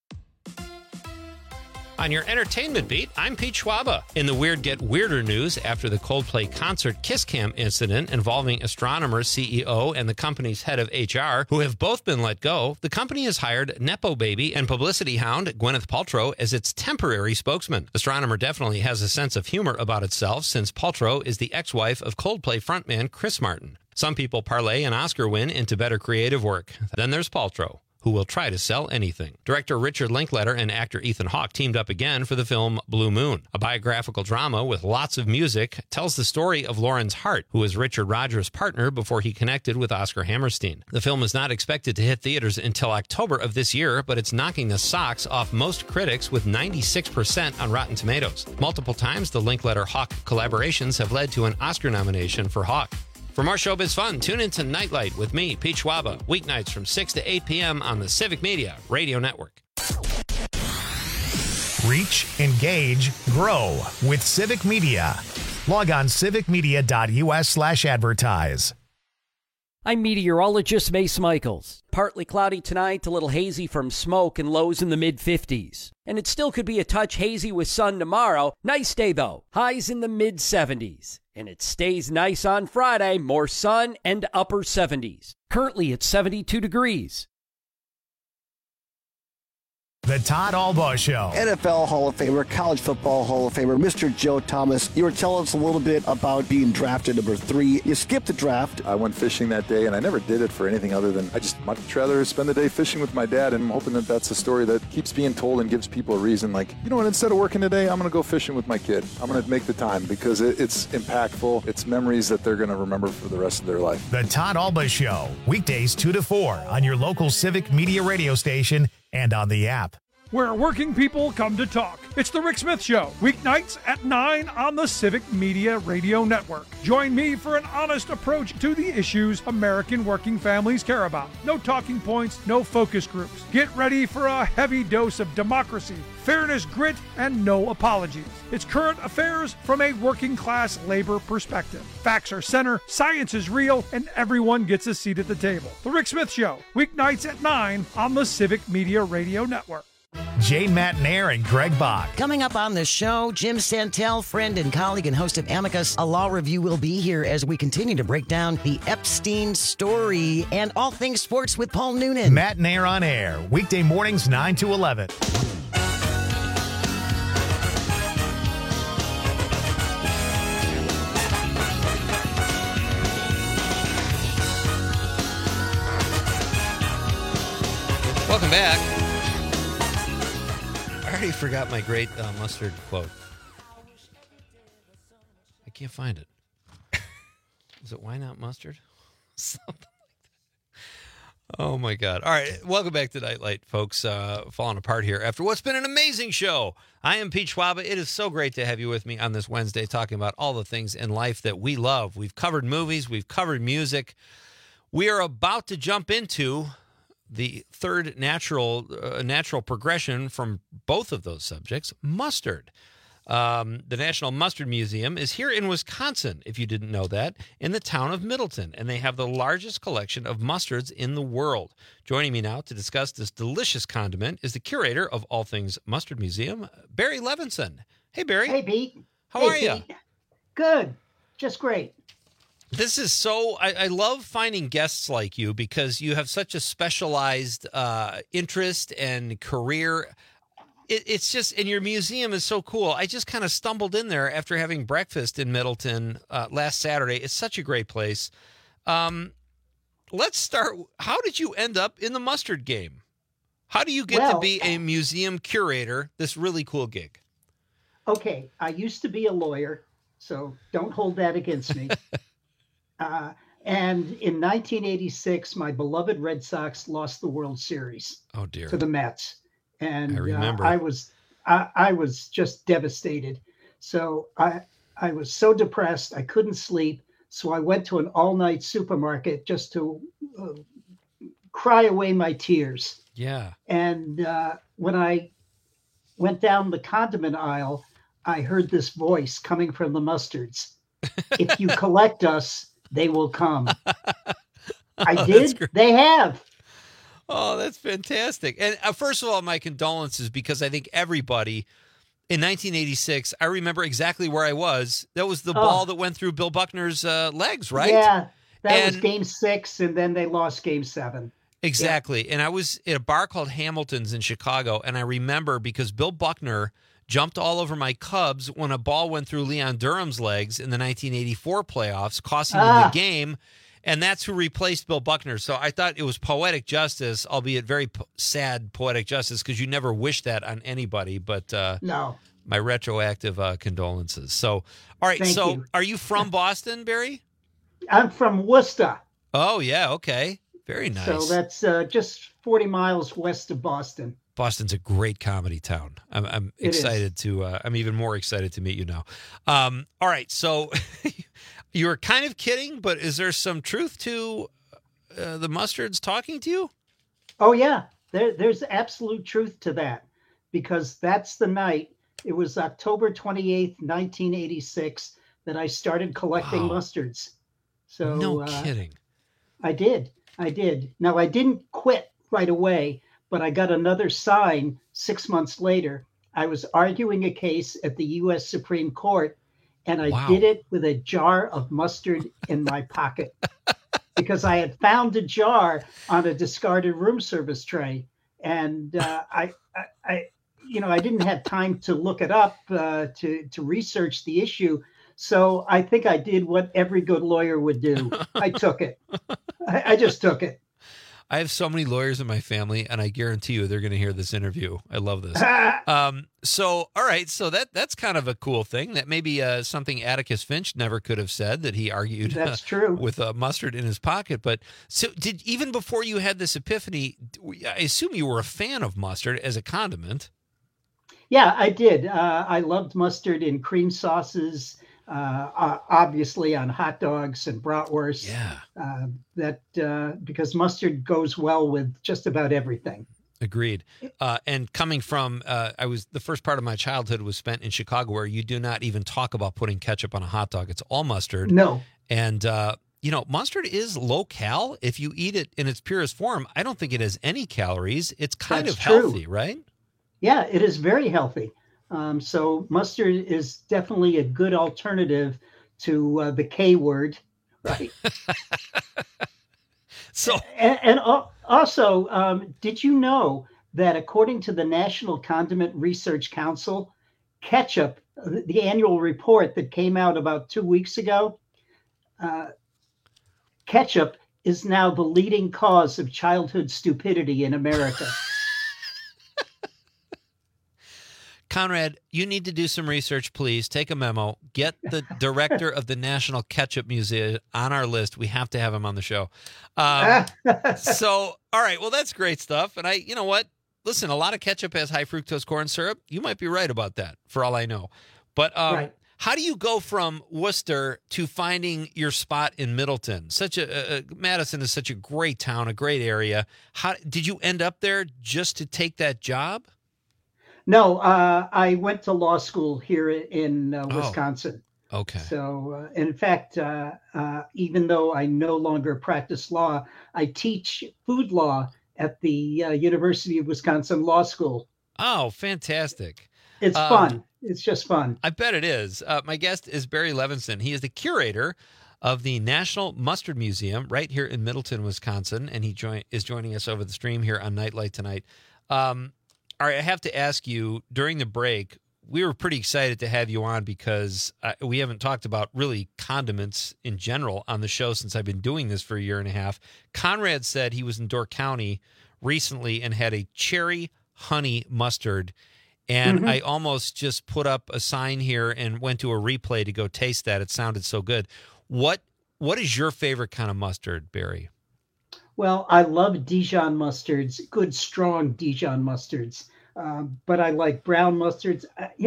On your entertainment beat, I'm Pete Schwaba. In the Weird Get Weirder news, after the Coldplay concert Kiss Cam incident involving Astronomer CEO and the company's head of HR, who have both been let go, the company has hired Nepo baby and publicity hound Gwyneth Paltrow as its temporary spokesman. Astronomer definitely has a sense of humor about itself, since Paltrow is the ex-wife of Coldplay frontman Chris Martin. Some people parlay an Oscar win into better creative work. Then there's Paltrow, who will try to sell anything. Director Richard Linklater and actor Ethan Hawke teamed up again for the film Blue Moon. A biographical drama with lots of music tells the story of Lawrence Hart, who was Richard Rodgers' partner before he connected with Oscar Hammerstein. The film is not expected to hit theaters until October of this year, but it's knocking the socks off most critics with 96% on Rotten Tomatoes. Multiple times, the Linklater-Hawke collaborations have led to an Oscar nomination for Hawke. For more showbiz fun, tune into Nightlight with me, Pete Schwaba, weeknights from 6 to 8 p.m. on the Civic Media Radio Network. Reach, engage, grow with Civic Media. Log on civicmedia.us/advertise. I'm meteorologist Mace Michaels. Partly cloudy tonight, a little hazy from smoke and lows in the mid-50s. And it still could be a touch hazy with sun tomorrow. Nice day, though. Highs in the mid-70s. And it stays nice on Friday, more sun and upper 70s. Currently at 72 degrees. The Todd Albaugh Show. NFL Hall of Famer, College Football Hall of Famer, Mr. Joe Thomas. You were telling us a little bit about being drafted number 3. You skipped the draft. I went fishing that day, and I never did it for anything other than I just much rather spend the day fishing with my dad, and I'm hoping that that's a story that keeps being told and gives people a reason, like, you know what, instead of working today, I'm going to go fishing with my kid. I'm going to make the time because it's impactful. It's memories that they're going to remember for the rest of their life. The Todd Albaugh Show, weekdays 2 to 4 on your local Civic Media radio station and on the app. Where working people come to talk. It's the Rick Smith Show, weeknights at 9 on the Civic Media Radio Network. Join me for an honest approach to the issues American working families care about. No talking points, no focus groups. Get ready for a heavy dose of democracy, fairness, grit, and no apologies. It's current affairs from a working class labor perspective. Facts are center, science is real, and everyone gets a seat at the table. The Rick Smith Show, weeknights at 9 on the Civic Media Radio Network. Jane Matnair and Greg Bach. Coming up on the show, Jim Santel, friend and colleague and host of Amicus, a law review, will be here as we continue to break down the Epstein story and all things sports with Paul Noonan. Matnair on air, weekday mornings 9 to 11. Welcome back. I already forgot my great mustard quote. I can't find it. Was it why not mustard? Something like that. Oh, my God. All right. Welcome back to Nightlight, folks. Falling apart here after what's been an amazing show. I am Pete Schwaba. It is so great to have you with me on this Wednesday talking about all the things in life that we love. We've covered movies. We've covered music. We are about to jump into the third natural progression from both of those subjects, mustard. The National Mustard Museum is here in Wisconsin, if you didn't know that, in the town of Middleton, and they have the largest collection of mustards in the world. Joining me now to discuss this delicious condiment is the curator of all things Mustard Museum, Barry Levinson. Hey, Barry. Hey, Pete. How are you? Good. Just great. This is so, I love finding guests like you because you have such a specialized interest and career. It's just, and your museum is so cool. I just kind of stumbled in there after having breakfast in Middleton last Saturday. It's such a great place. Let's start. How did you end up in the mustard game? How do you get to be a museum curator, this really cool gig? Okay, I used to be a lawyer, so don't hold that against me. And in 1986, my beloved Red Sox lost the World Series. Oh dear! To the Mets, and I remember. I was just devastated. So I was so depressed I couldn't sleep. So I went to an all-night supermarket just to cry away my tears. Yeah. And when I went down the condiment aisle, I heard this voice coming from the mustards. If you collect us, they will come. I did. They have. Oh, that's fantastic. And first of all, my condolences, because I think everybody in 1986, I remember exactly where I was. That was the ball that went through Bill Buckner's legs, right? Yeah, that was Game 6, and then they lost Game 7. Exactly. Yeah. And I was at a bar called Hamilton's in Chicago, and I remember because Bill Buckner jumped all over my Cubs when a ball went through Leon Durham's legs in the 1984 playoffs, costing him the game, and that's who replaced Bill Buckner. So I thought it was poetic justice, albeit very sad poetic justice, because you never wish that on anybody, but no. My retroactive condolences. So, all right, Thank you. Are you from Boston, Barry? I'm from Worcester. Oh, yeah, okay. Very nice. So that's just 40 miles west of Boston. Boston's a great comedy town. I'm excited to. I'm even more excited to meet you now. All right, so you were kind of kidding, but is there some truth to the mustards talking to you? Oh yeah, there's absolute truth to that, because that's the night. It was October 28th, 1986, that I started collecting mustards. So no kidding. I did. Now I didn't quit right away. But I got another sign 6 months later. I was arguing a case at the U.S. Supreme Court, and I did it with a jar of mustard in my pocket because I had found a jar on a discarded room service tray, and I didn't have time to look it up to research the issue. So I think I did what every good lawyer would do. I took it. I just took it. I have so many lawyers in my family, and I guarantee you they're going to hear this interview. I love this. So, all right. So that's kind of a cool thing. That maybe something Atticus Finch never could have said, that he argued that's true. With mustard in his pocket. But so even before you had this epiphany, I assume you were a fan of mustard as a condiment. Yeah, I did. I loved mustard in cream sauces. Obviously on hot dogs and bratwurst. Yeah. Because mustard goes well with just about everything. Agreed. And coming from, the first part of my childhood was spent in Chicago, where you do not even talk about putting ketchup on a hot dog. It's all mustard. No. And, mustard is low cal. If you eat it in its purest form, I don't think it has any calories. It's kind of healthy, right? Yeah, it is very healthy. So mustard is definitely a good alternative to the K word, right? And also, did you know that according to the National Condiment Research Council, ketchup, the annual report that came out about 2 weeks ago, ketchup is now the leading cause of childhood stupidity in America. Conrad, you need to do some research, please. Take a memo. Get the director of the National Ketchup Museum on our list. We have to have him on the show. So, all right. Well, that's great stuff. And you know what? Listen, a lot of ketchup has high fructose corn syrup. You might be right about that, for all I know. But Right. how do you go from Worcester to finding your spot in Middleton? Madison is such a great town, a great area. How did you end up there just to take that job? No, I went to law school here in Wisconsin. Okay. So, in fact, even though I no longer practice law, I teach food law at the University of Wisconsin Law School. Oh, fantastic. It's fun. It's just fun. I bet it is. My guest is Barry Levinson. He is the curator of the National Mustard Museum right here in Middleton, Wisconsin, and he is joining us over the stream here on Nightlight tonight. All right, I have to ask you, during the break, we were pretty excited to have you on because we haven't talked about really condiments in general on the show since I've been doing this for a year and a half. Conrad said he was in Door County recently and had a cherry honey mustard, and I almost just put up a sign here and went to a replay to go taste that. It sounded so good. What is your favorite kind of mustard, Barry? Well, I love Dijon mustards, good, strong Dijon mustards. But I like brown mustards.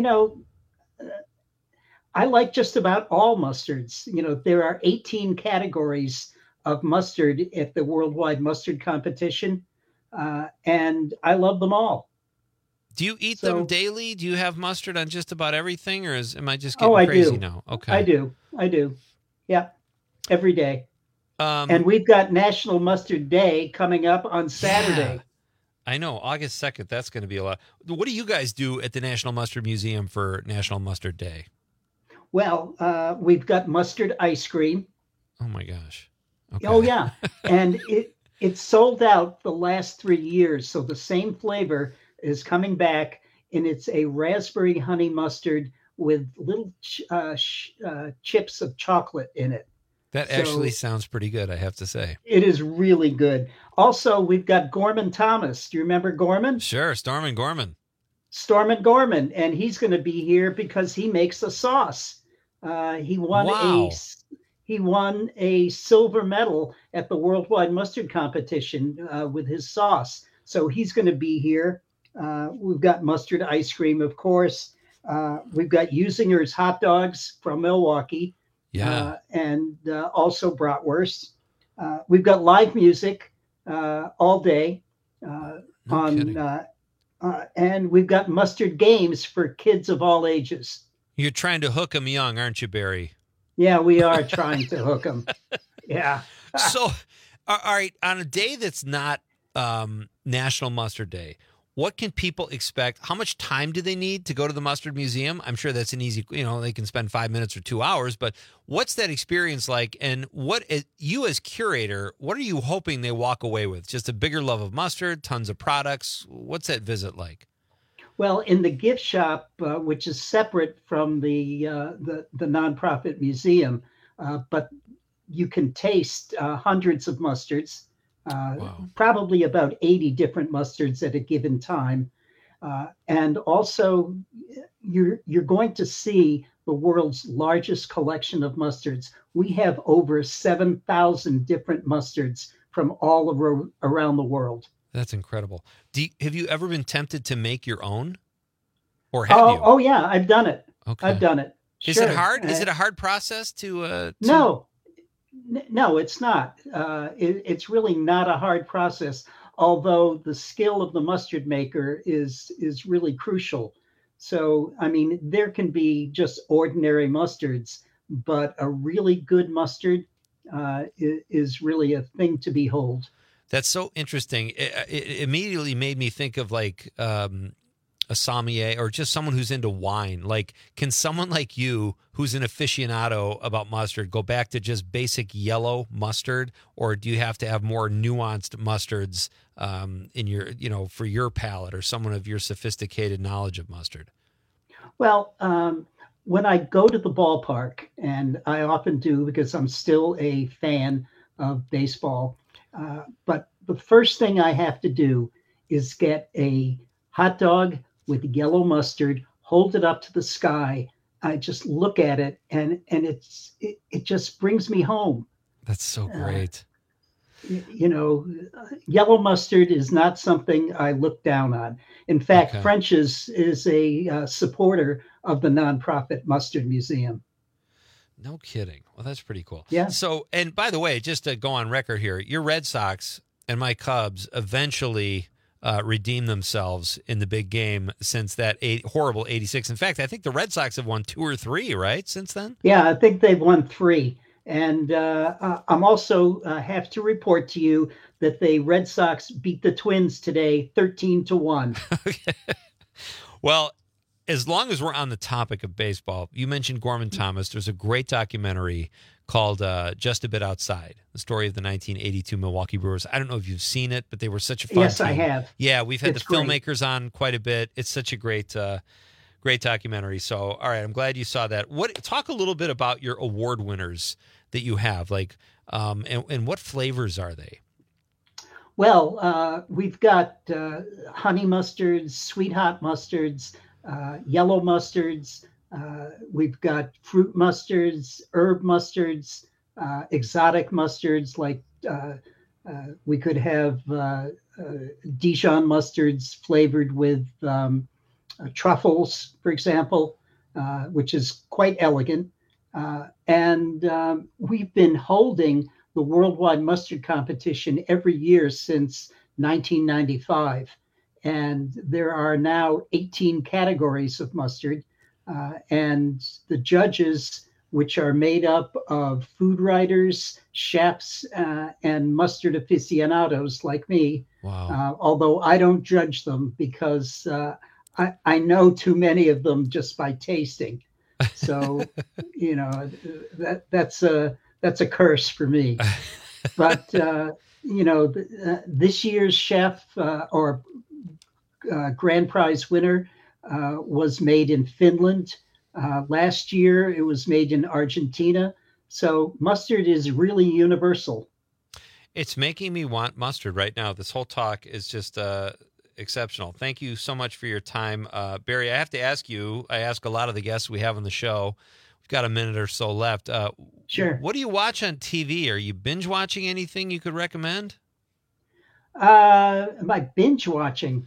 I like just about all mustards. There are 18 categories of mustard at the Worldwide Mustard Competition, and I love them all. Do you eat them daily? Do you have mustard on just about everything, or am I just getting crazy now? Okay, I do. Yeah, every day. And we've got National Mustard Day coming up on Saturday. Yeah. I know, August 2nd. That's going to be a lot. What do you guys do at the National Mustard Museum for National Mustard Day? Well, we've got mustard ice cream. Oh, my gosh. Okay. Oh, yeah. And it's sold out the last 3 years. So the same flavor is coming back, and it's a raspberry honey mustard with little chips of chocolate in it. That actually sounds pretty good, I have to say. It is really good. Also, we've got Gorman Thomas. Do you remember Gorman? Sure, Stormin' Gorman. Stormin' Gorman, and he's going to be here because he makes a sauce. He won a silver medal at the Worldwide Mustard Competition with his sauce. So he's going to be here. We've got mustard ice cream, of course. We've got Usinger's hot dogs from Milwaukee. Yeah. And also bratwurst. We've got live music all day and we've got mustard games for kids of all ages. You're trying to hook them young, aren't you, Barry? Yeah, we are trying to hook them. Yeah. So, all right, on a day that's not National Mustard Day, what can people expect? How much time do they need to go to the Mustard Museum? I'm sure that's an easy, they can spend 5 minutes or 2 hours, but what's that experience like? And you as curator, what are you hoping they walk away with? Just a bigger love of mustard, tons of products? What's that visit like? Well, in the gift shop, which is separate from the nonprofit museum, but you can taste hundreds of mustards. Probably about 80 different mustards at a given time. And also, you're going to see the world's largest collection of mustards. We have over 7,000 different mustards from all around the world. That's incredible. Have you ever been tempted to make your own? Or have you? Oh, yeah, I've done it. Okay. I've done it. Is it hard? Is it a hard process to... No, it's not. It's really not a hard process, although the skill of the mustard maker is really crucial. So, I mean, there can be just ordinary mustards, but a really good mustard is really a thing to behold. That's so interesting. It immediately made me think of like a sommelier or just someone who's into wine? Like, can someone like you, who's an aficionado about mustard, go back to just basic yellow mustard, or do you have to have more nuanced mustards in your, for your palate, or someone of your sophisticated knowledge of mustard? Well, when I go to the ballpark, and I often do because I'm still a fan of baseball, but the first thing I have to do is get a hot dog with yellow mustard, hold it up to the sky. I just look at it, and it just brings me home. That's so great. Yellow mustard is not something I look down on. In fact, French's is a supporter of the nonprofit Mustard Museum. No kidding. Well, that's pretty cool. Yeah. So, and by the way, just to go on record here, your Red Sox and my Cubs eventually redeemed themselves in the big game since that horrible 86. In fact, I think the Red Sox have won 2 or 3, right, since then? Yeah, I think they've won 3. And I'm also have to report to you that the Red Sox beat the Twins today 13-1. Okay. Well, as long as we're on the topic of baseball, you mentioned Gorman Thomas. There's a great documentary called Just a Bit Outside, the story of the 1982 Milwaukee Brewers. I don't know if you've seen it, but they were such a fun Yes, team. I have. Yeah, we've had It's the filmmakers on quite a bit. It's such a great documentary. So, all right, I'm glad you saw that. Talk a little bit about your award winners that you have, like, and what flavors are they? Well, we've got honey mustards, sweet hot mustards, yellow mustards. We've got fruit mustards, herb mustards, exotic mustards. Like we could have Dijon mustards flavored with truffles, for example, which is quite elegant. And we've been holding the worldwide mustard competition every year since 1995. And there are now 18 categories of mustard. And the judges, which are made up of food writers, chefs, and mustard aficionados like me, although I don't judge them because I know too many of them just by tasting. So, that's a curse for me. But, this year's chef or grand prize winner was made in Finland. Last year, it was made in Argentina. So mustard is really universal. It's making me want mustard right now. This whole talk is just exceptional. Thank you so much for your time. Barry, I have to ask you, I ask a lot of the guests we have on the show. We've got a minute or so left. Sure. What do you watch on TV? Are you binge watching anything you could recommend? My binge watching,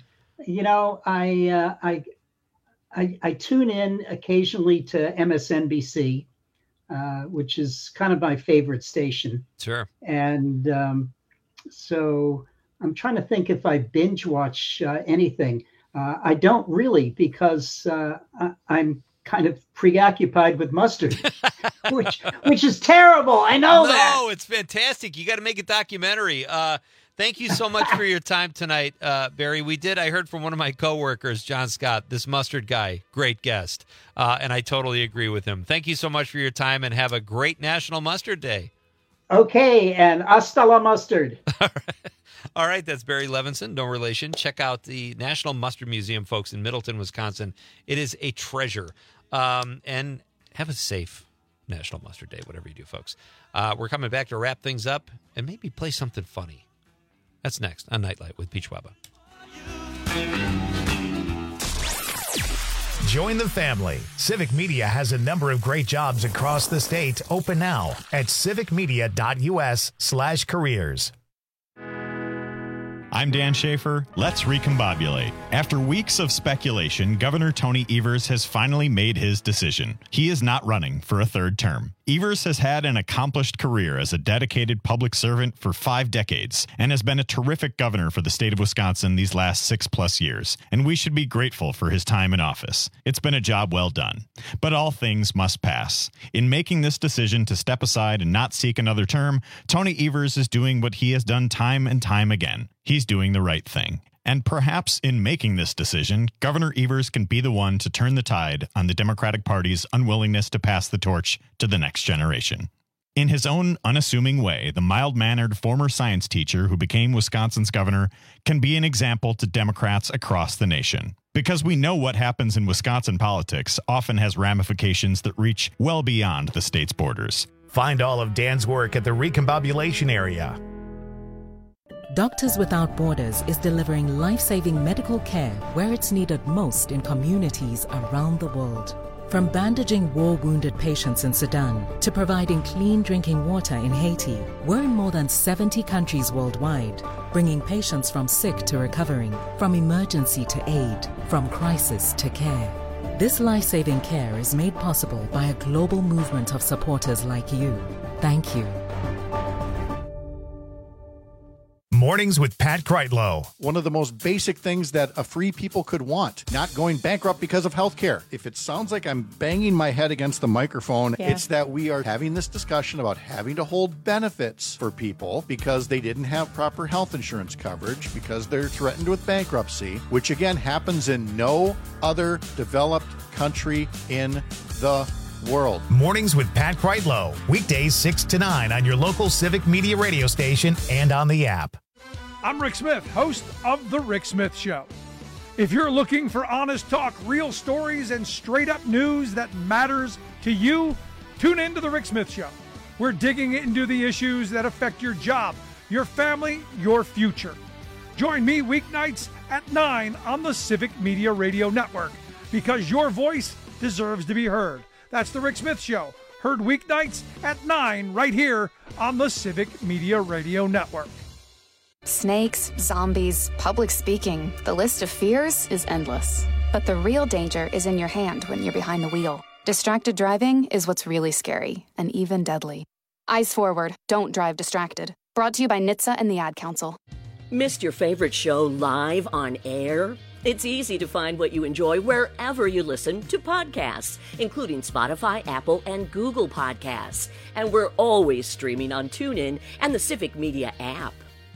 I tune in occasionally to MSNBC, which is kind of my favorite station. Sure. And so I'm trying to think if I binge watch anything. I don't really, because I'm kind of preoccupied with mustard, which is terrible. I know that. No, it's fantastic. You got to make a documentary. Thank you so much for your time tonight, Barry. I heard from one of my coworkers, John Scott, this mustard guy, great guest. And I totally agree with him. Thank you so much for your time, and have a great National Mustard Day. Okay, and hasta la mustard. All right, that's Barry Levinson, no relation. Check out the National Mustard Museum, folks, in Middleton, Wisconsin. It is a treasure. And have a safe National Mustard Day, whatever you do, folks. We're coming back to wrap things up and maybe play something funny. That's next on Nightlight with Pete Schwaba. Join the family. Civic Media has a number of great jobs across the state open now at civicmedia.us/careers. I'm Dan Schaefer. Let's recombobulate. After weeks of speculation, Governor Tony Evers has finally made his decision. He is not running for a third term. Evers has had an accomplished career as a dedicated public servant for 5 decades and has been a terrific governor for the state of Wisconsin these last 6+ years, and we should be grateful for his time in office. It's been a job well done. But all things must pass. In making this decision to step aside and not seek another term, Tony Evers is doing what he has done time and time again. He's doing the right thing. And perhaps in making this decision, Governor Evers can be the one to turn the tide on the Democratic Party's unwillingness to pass the torch to the next generation. In his own unassuming way, the mild-mannered former science teacher who became Wisconsin's governor can be an example to Democrats across the nation. Because we know what happens in Wisconsin politics often has ramifications that reach well beyond the state's borders. Find all of Dan's work at the Recombobulation Area. Doctors Without Borders is delivering life-saving medical care where it's needed most in communities around the world. From bandaging war-wounded patients in Sudan to providing clean drinking water in Haiti, we're in more than 70 countries worldwide, bringing patients from sick to recovering, from emergency to aid, from crisis to care. This life-saving care is made possible by a global movement of supporters like you. Thank you. Mornings with Pat Kreitlow. One of the most basic things that a free people could want, not going bankrupt because of healthcare. If it sounds like I'm banging my head against the microphone, it's that we are having this discussion about having to hold benefits for people because they didn't have proper health insurance coverage, because they're threatened with bankruptcy, which again happens in no other developed country in the world. Mornings with Pat Kreitlow. Weekdays 6 to 9 on your local Civic Media radio station and on the app. I'm Rick Smith, host of The Rick Smith Show. If you're looking for honest talk, real stories, and straight-up news that matters to you, tune in to The Rick Smith Show. We're digging into the issues that affect your job, your family, your future. Join me weeknights at 9 on the Civic Media Radio Network, because your voice deserves to be heard. That's The Rick Smith Show, heard weeknights at 9 right here on the Civic Media Radio Network. Snakes, zombies, public speaking, the list of fears is endless. But the real danger is in your hand when you're behind the wheel. Distracted driving is what's really scary and even deadly. Eyes forward, don't drive distracted. Brought to you by NHTSA and the Ad Council. Missed your favorite show live on air? It's easy to find what you enjoy wherever you listen to podcasts, including Spotify, Apple, and Google Podcasts. And we're always streaming on TuneIn and the Civic Media app.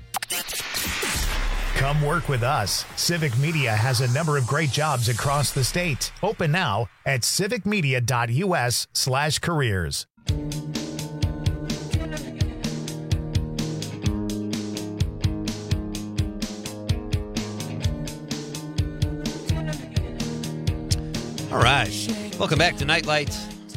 Come work with us. Civic Media has a number of great jobs across the state. Open now at civicmedia.us/careers. All right. Welcome back to Nightlight.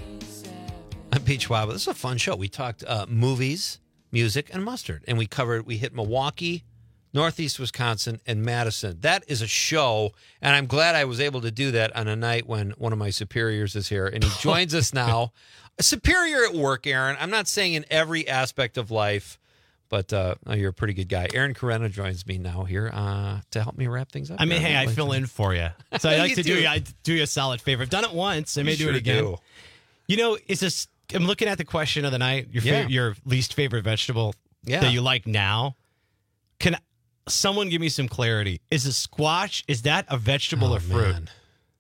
I'm Pete Schwab. This is a fun show. We talked movies, music, and mustard. And we hit Milwaukee, Northeast Wisconsin, and Madison. That is a show, and I'm glad I was able to do that on a night when one of my superiors is here, and he joins us now. A superior at work, Aaron. I'm not saying in every aspect of life, but you're a pretty good guy. Aaron Carrena joins me now here to help me wrap things up. I mean, hey, I fill in for you. So I like to do you a solid favor. I've done it once. I may do it again. You know, it's just, I'm looking at the question of the night, your least favorite vegetable that you like now. Can someone give me some clarity? Is a squash, is that a vegetable or fruit? Man.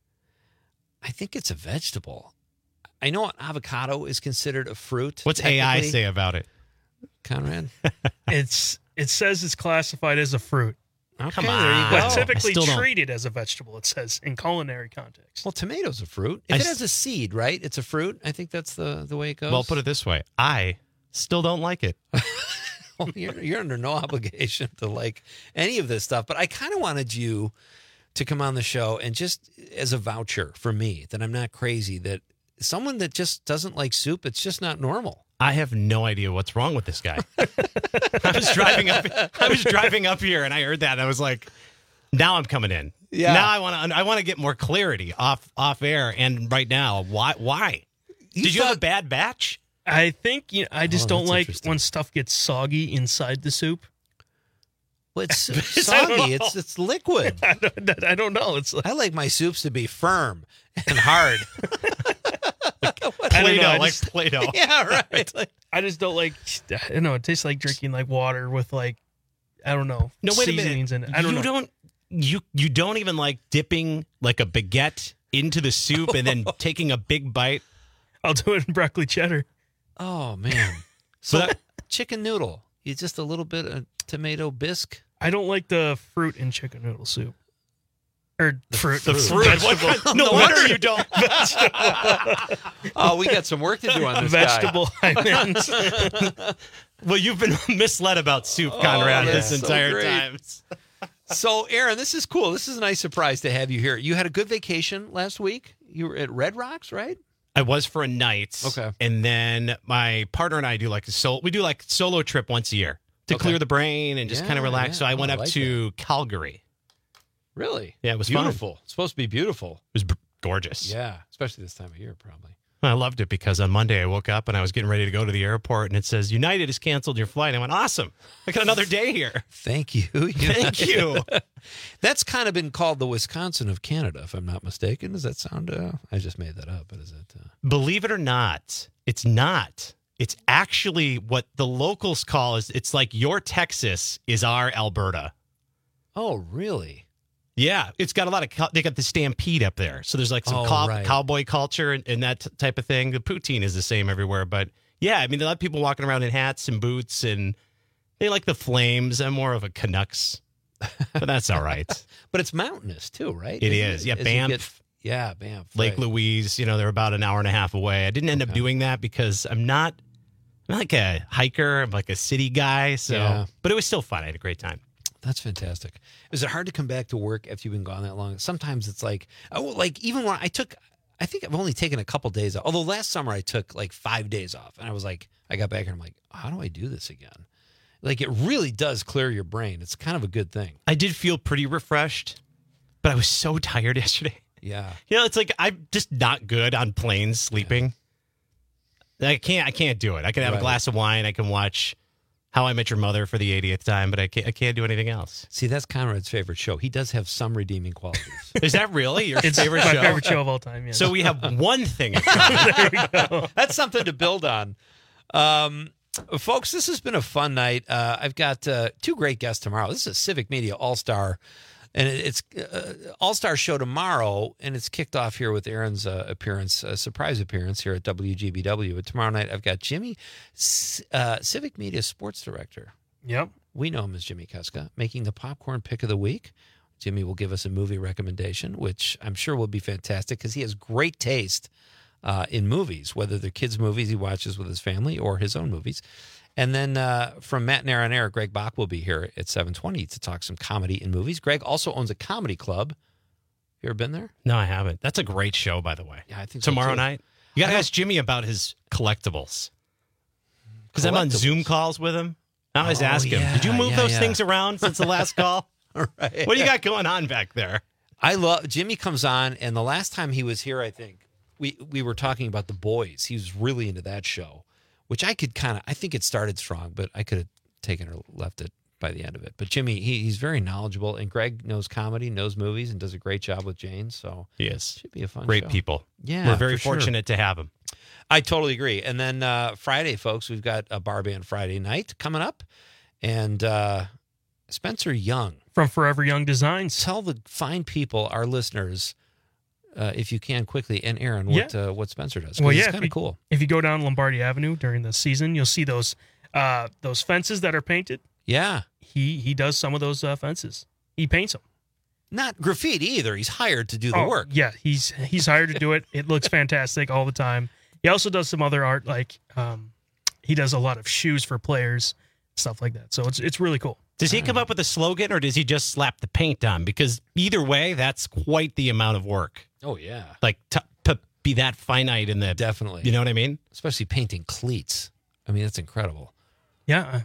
I think it's a vegetable. I know avocado is considered a fruit. What's AI say about it? Conrad? It says it's classified as a fruit. Okay, come on. There you go. But typically treated as a vegetable, it says, in culinary context. Well, tomato's a fruit. If it has a seed, right, it's a fruit. I think that's the way it goes. Well, put it this way. I still don't like it. Well, you're under no obligation to like any of this stuff, but I kind of wanted you to come on the show and just as a voucher for me that I'm not crazy, that someone that just doesn't like soup, it's just not normal. I have no idea what's wrong with this guy. I was driving up here and I heard that and I was like, now I'm coming in. Yeah. Now I want to get more clarity off air, and right now, why? Did you have a bad batch? I think I just don't like when stuff gets soggy inside the soup. Well, it's soggy. It's liquid. I don't know. It's I like my soups to be firm and hard. Play-Doh, like Play-Doh. Yeah, right. I just don't like. I don't know. It tastes like drinking like water with like, I don't know. No, wait seasonings a minute. in it. I don't know. You don't even like dipping like a baguette into the soup and then taking a big bite. I'll do it in broccoli cheddar. Oh man. So that chicken noodle. You just a little bit of tomato bisque. I don't like the fruit in chicken noodle soup. Or The fruit. fruit. No wonder you don't. Oh, we got some work to do on this Vegetable guy. Well, you've been misled about soup, Conrad, this entire time. So, Aaron, this is cool. This is a nice surprise to have you here. You had a good vacation last week. You were at Red Rocks, right? I was for a night. Okay. And then my partner and I do like a solo trip once a year to clear the brain and just kind of relax. So I went up to Calgary. Really? Yeah, it was beautiful. fun. It's supposed to be beautiful. It was gorgeous. Yeah, especially this time of year, probably. I loved it because on Monday I woke up and I was getting ready to go to the airport and it says, United has canceled your flight. I went, awesome. I got another day here. Thank you. Thank you. That's kind of been called the Wisconsin of Canada, if I'm not mistaken. Does that sound, I just made that up, but is it? Believe it or not, it's not. It's actually what the locals call it's like your Texas is our Alberta. Oh, really? Yeah, it's got a lot of, they got the Stampede up there. So there's like some cowboy culture and that type of thing. The poutine is the same everywhere. But yeah, I mean, a lot of people walking around in hats and boots and they like the Flames. I'm more of a Canucks, but that's all right. But it's mountainous too, right? It is. Yeah, Banff. Banff. Lake Louise, they're about an hour and a half away. I didn't end up doing that because I'm not like a hiker. I'm like a city guy. So, but it was still fun. I had a great time. That's fantastic. Is it hard to come back to work after you've been gone that long? Sometimes it's like, even when I think I've only taken a couple days off. Although last summer I took like 5 days off and I was like, I got back and I'm like, how do I do this again? Like it really does clear your brain. It's kind of a good thing. I did feel pretty refreshed, but I was so tired yesterday. Yeah. It's like, I'm just not good on planes sleeping. Yeah. I can't do it. I can have a glass of wine. I can watch How I Met Your Mother for the 80th time, but I can't do anything else. See, that's Conrad's favorite show. He does have some redeeming qualities. Is that really your it's favorite my show? favorite show of all time, yes. So we have one thing in common. There we go. That's something to build on. Folks, this has been a fun night. I've got two great guests tomorrow. This is a Civic Media All-Star, and it's All-Star show tomorrow, and it's kicked off here with Aaron's surprise appearance here at WGBW. But tomorrow night, I've got Jimmy, Civic Media Sports Director. Yep. We know him as Jimmy Kuska, making the popcorn pick of the week. Jimmy will give us a movie recommendation, which I'm sure will be fantastic because he has great taste in movies, whether they're kids' movies he watches with his family or his own movies. And then from Matt and Aaron Air, Greg Bach will be here at 7:20 to talk some comedy and movies. Greg also owns a comedy club. You ever been there? No, I haven't. That's a great show, by the way. Yeah, I think so tomorrow too. night. You got to ask Jimmy about his collectibles. Because I'm on Zoom calls with him. I always ask him, did you move those things around since the last call? Right. What do you got going on back there? Jimmy comes on, and the last time he was here, I think, we were talking about The Boys. He was really into that show, which I think it started strong, but I could have taken or left it by the end of it. But Jimmy, he's very knowledgeable, and Greg knows comedy, knows movies, and does a great job with Jane. So he is. Should be a fun Great show. people. Yeah, we're very fortunate to have him. I totally agree. And then Friday, folks, we've got a bar band Friday night coming up, and Spencer Young from Forever Young Designs. Tell the fine people, our listeners, if you can quickly, and Aaron, what Spencer does. Well, it's kind of cool. If you go down Lombardi Avenue during the season, you'll see those fences that are painted. Yeah. He does some of those fences. He paints them. Not graffiti either. He's hired to do the work. Yeah, he's hired to do it. It looks fantastic all the time. He also does some other art, like he does a lot of shoes for players, stuff like that. So it's really cool. Does he come up with a slogan, or does he just slap the paint on? Because either way, that's quite the amount of work. Oh, yeah. Like to be that finite in the... Definitely. You know what I mean? Especially painting cleats. I mean, that's incredible. Yeah.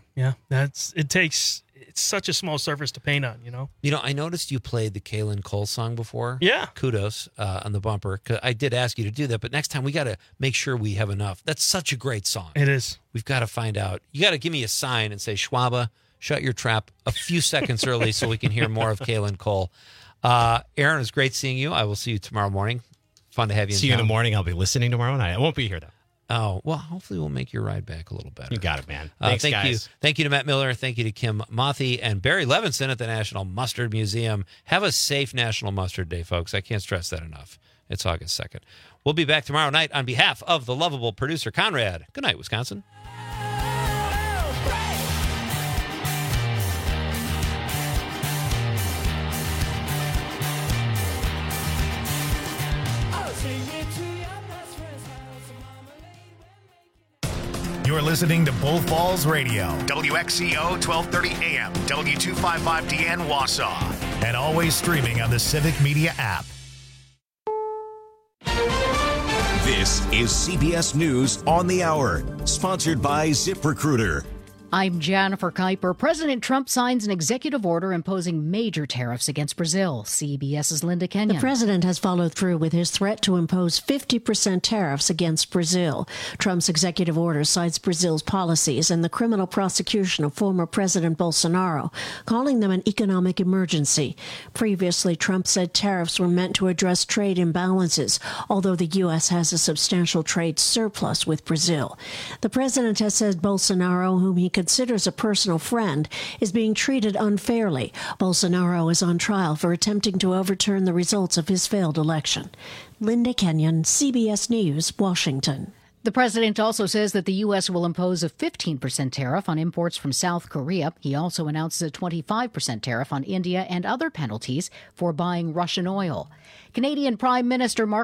It's such a small surface to paint on, you know? You know, I noticed you played the Kaylin Cole song before. Yeah. Kudos on the bumper. 'Cause I did ask you to do that, but next time we got to make sure we have enough. That's such a great song. It is. We've got to find out. You got to give me a sign and say, Schwaba, shut your trap a few seconds early so we can hear more of Kaylin Cole. Aaron, it was great seeing you. I will see you tomorrow morning. Fun to have you in See you in the morning. I'll be listening tomorrow night. I won't be here, though. Oh, well, hopefully we'll make your ride back a little better. You got it, man. Thanks, thank guys. you. Thank you to Matt Miller. Thank you to Kim Mothy and Barry Levinson at the National Mustard Museum. Have a safe National Mustard Day, folks. I can't stress that enough. It's August 2nd. We'll be back tomorrow night on behalf of the lovable producer, Conrad. Good night, Wisconsin. You're listening to Bull Falls Radio, WXCO 1230 AM, W255DN Wausau, and always streaming on the Civic Media app. This is CBS News on the Hour, sponsored by ZipRecruiter. I'm Jennifer Kuiper. President Trump signs an executive order imposing major tariffs against Brazil. CBS's Linda Kenyon. The president has followed through with his threat to impose 50% tariffs against Brazil. Trump's executive order cites Brazil's policies and the criminal prosecution of former President Bolsonaro, calling them an economic emergency. Previously, Trump said tariffs were meant to address trade imbalances, although the U.S. has a substantial trade surplus with Brazil. The president has said Bolsonaro, whom he considers a personal friend, is being treated unfairly. Bolsonaro is on trial for attempting to overturn the results of his failed election. Linda Kenyon, CBS News, Washington. The president also says that the U.S. will impose a 15% tariff on imports from South Korea. He also announces a 25% tariff on India and other penalties for buying Russian oil. Canadian Prime Minister Mark